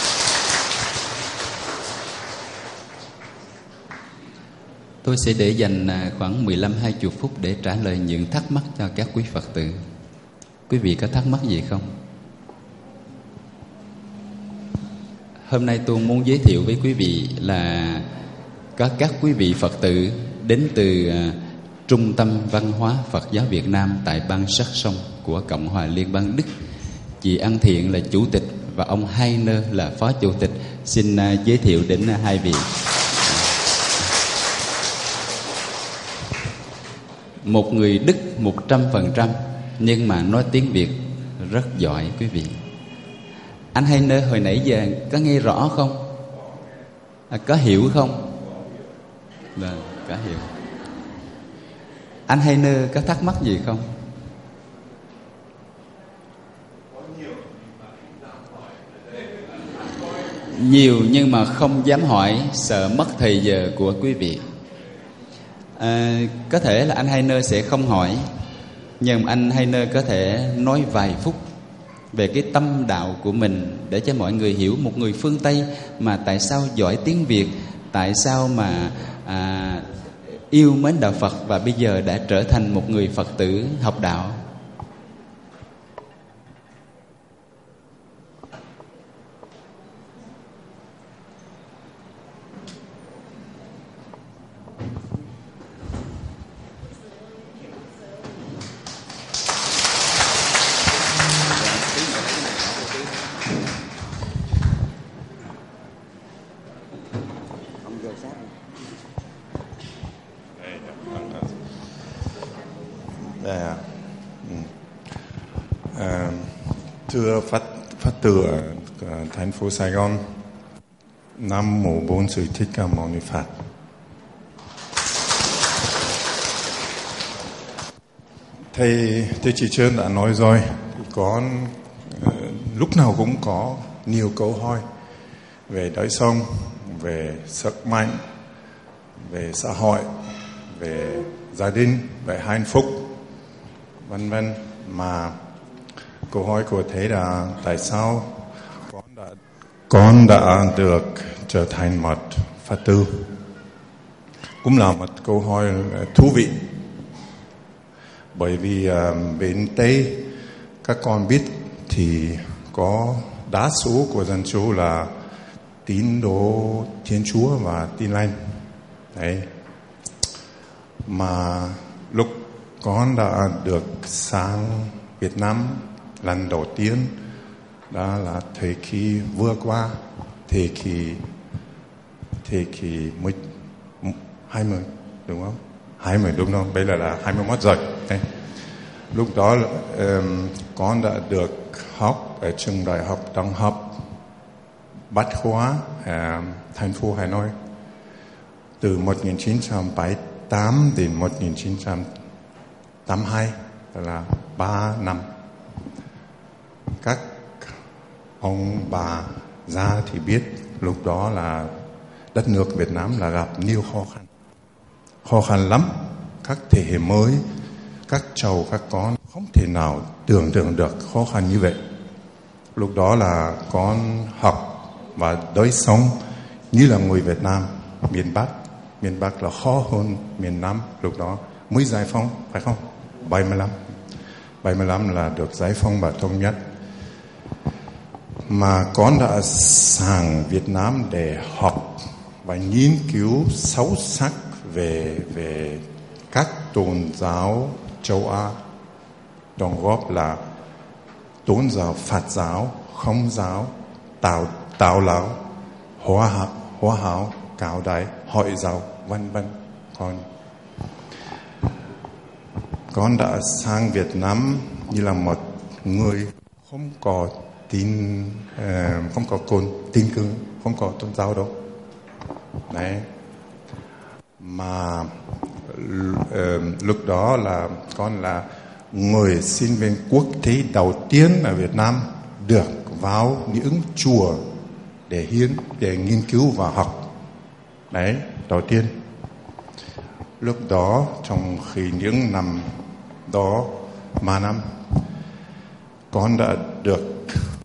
Tôi sẽ để dành khoảng 15-20 phút để trả lời những thắc mắc cho các quý Phật tử. Quý vị có thắc mắc gì không? Hôm nay tôi muốn giới thiệu với quý vị là có các quý vị Phật tử đến từ Trung tâm Văn hóa Phật giáo Việt Nam tại bang Sắc Sông của Cộng hòa Liên bang Đức. Chị An Thiện là chủ tịch và ông Heiner là phó chủ tịch. Xin giới thiệu đến hai vị. Một người Đức 100%, nhưng mà nói tiếng Việt rất giỏi quý vị. Anh Heiner hồi nãy giờ có nghe rõ không? Có hiểu không? Vâng, có hiểu. Anh Heiner có thắc mắc gì không? Nhiều nhưng mà không dám hỏi, sợ mất thời giờ của quý vị. Có thể là anh Heiner sẽ không hỏi, nhưng anh Heiner có thể nói vài phút về cái tâm đạo của mình, để cho mọi người hiểu một người phương Tây mà tại sao giỏi tiếng Việt, tại sao mà yêu mến đạo Phật và bây giờ đã trở thành một người Phật tử học đạo. Thưa Phật tử ở thành phố Sài Gòn, Nam Mô Bổn Sư Thích Ca Mâu Ni Phật. Thầy Trí Trơn đã nói rồi, con lúc nào cũng có nhiều câu hỏi về đời sống, về sức mạnh, về xã hội, về gia đình, về hạnh phúc, vân vân. Mà câu hỏi của thầy là tại sao con đã được trở thành một Phật tử? Cũng là một câu hỏi thú vị, bởi vì bên Tây các con biết thì có đa số của dân số là tín đồ Thiên Chúa và Tin Lành. Đấy. Mà lúc con đã được sang Việt Nam lần đầu tiên, đó là thời kỳ vừa qua, thời kỳ 20, đúng không? 20 đúng không? Bây giờ là 21 rồi. Đấy. Lúc đó con đã được học ở trường đại học Tổng hợp Bách Khoa thành phố Hà Nội từ 1978 đến 1980. 82 là 3 năm. Các ông bà già thì biết lúc đó là đất nước Việt Nam là gặp nhiều khó khăn lắm. Các thế hệ mới, các cháu các con không thể nào tưởng tượng được khó khăn như vậy. Lúc đó là con học và đời sống như là người Việt Nam. Miền Bắc là khó hơn miền Nam lúc đó mới giải phóng, phải không? 75 là được giải phóng và thống nhất. Mà con đã sang Việt Nam để học và nghiên cứu sâu sắc về các tôn giáo châu Á, đóng góp là tôn giáo Phật giáo, Không giáo, Tào Lão, Hóa Hảo, Cao Đại, Hội giáo, vân vân. Con đã sang Việt Nam như là một người không có tin, không có tin cưng, không có tôn giáo đâu. Đấy. Mà lúc đó là con là người sinh viên quốc tế đầu tiên ở Việt Nam được vào những chùa để nghiên cứu và học. Đấy, đầu tiên. Lúc đó trong khi những năm đó 3 năm, con đã được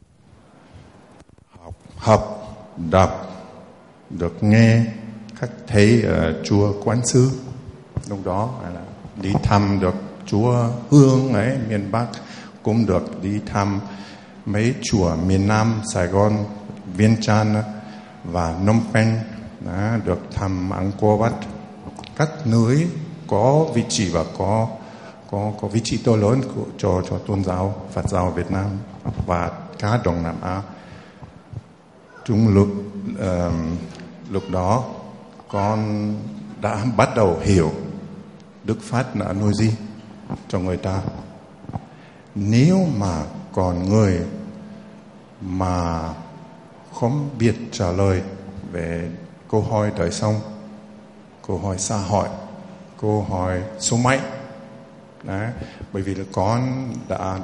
học, đọc, được nghe các thầy ở chùa Quán Sư. Lúc đó là đi thăm được chùa Hương ấy, miền Bắc, cũng được đi thăm mấy chùa miền Nam, Sài Gòn, Viên Chăn và Phnom Penh, được thăm Angkor Wat. Các nơi có vị trí và có vị trí to lớn cho tôn giáo Phật giáo Việt Nam và cả Đông Nam Á. Lúc đó con đã bắt đầu hiểu Đức Phật đã nói gì cho người ta. Nếu mà con người mà không biết trả lời về câu hỏi đời sống, câu hỏi xã hội, câu hỏi số mệnh, đấy, bởi vì là con đã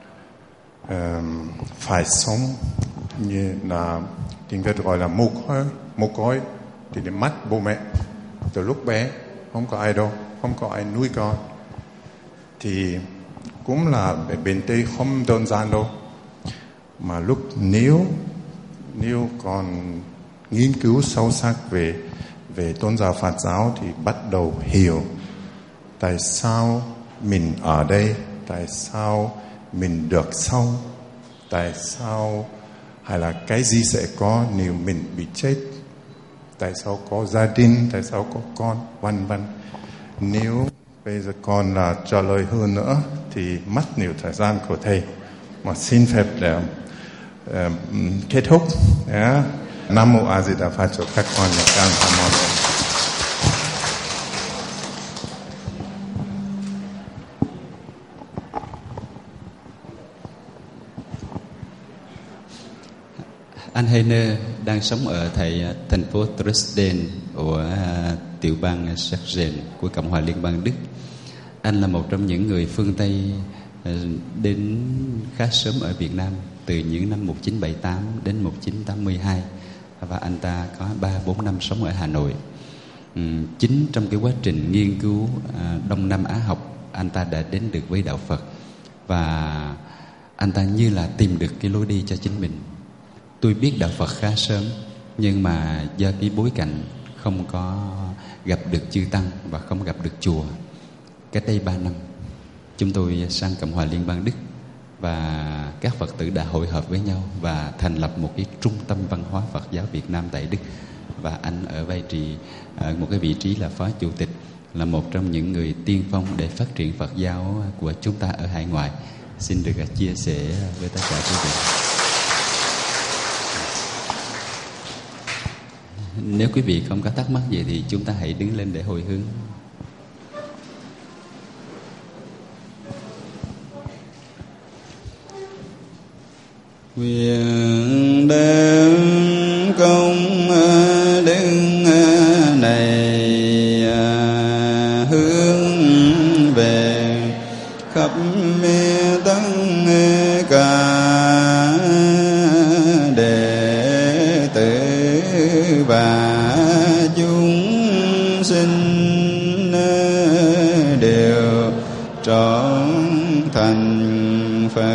phải sống như là tiếng Việt gọi là mồ côi thì để mất bố mẹ từ lúc bé, không có ai đâu, không có ai nuôi con, thì cũng là bên Tây không đơn giản đâu. Mà lúc nếu còn nghiên cứu sâu sắc về tôn giáo Phật giáo thì bắt đầu hiểu tại sao mình ở đây, tại sao mình được sống, tại sao hay là cái gì sẽ có nếu mình bị chết, tại sao có gia đình, tại sao có con, vân vân. Nếu bây giờ còn là trả lời hơn nữa thì mất nhiều thời gian của thầy, mà xin phép để kết thúc. Nam mô A Di Đà Phật cho các con nhập can tham môn. Anh Heiner đang sống ở thành phố Dresden của tiểu bang Sachsen của Cộng hòa Liên bang Đức. Anh là một trong những người phương Tây đến khá sớm ở Việt Nam, từ những năm 1978 đến 1982, và anh ta có 3-4 năm sống ở Hà Nội. Chính trong cái quá trình nghiên cứu Đông Nam Á học, anh ta đã đến được với đạo Phật, và anh ta như là tìm được cái lối đi cho chính mình. Tôi biết đạo Phật khá sớm, nhưng mà do cái bối cảnh không có gặp được chư tăng và không gặp được chùa. Cách đây 3 năm, chúng tôi sang Cộng hòa Liên bang Đức, và các Phật tử đã hội họp với nhau và thành lập một cái trung tâm văn hóa Phật giáo Việt Nam tại Đức. Và anh ở vai trì một cái vị trí là phó chủ tịch, là một trong những người tiên phong để phát triển Phật giáo của chúng ta ở hải ngoại. Xin được chia sẻ với tất cả quý vị. Nếu quý vị không có thắc mắc gì thì chúng ta hãy đứng lên để hồi hướng. Nguyện đem công đức này hướng về và chúng sinh đều trọn thành Phật.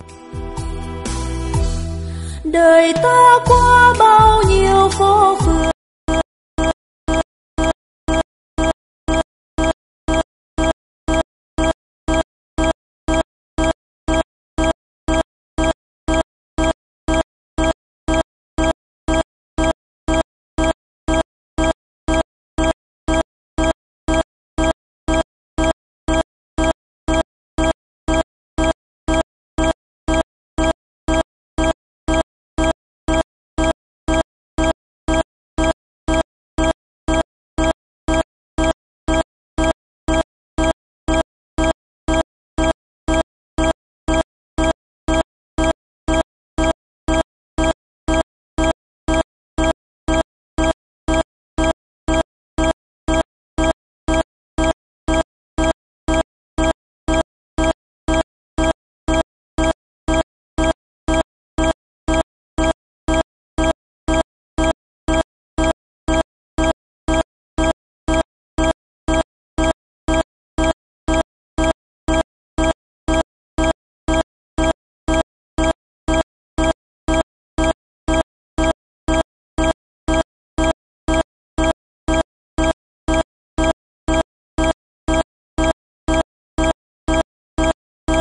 Đời ta qua bao nhiêu phố phường.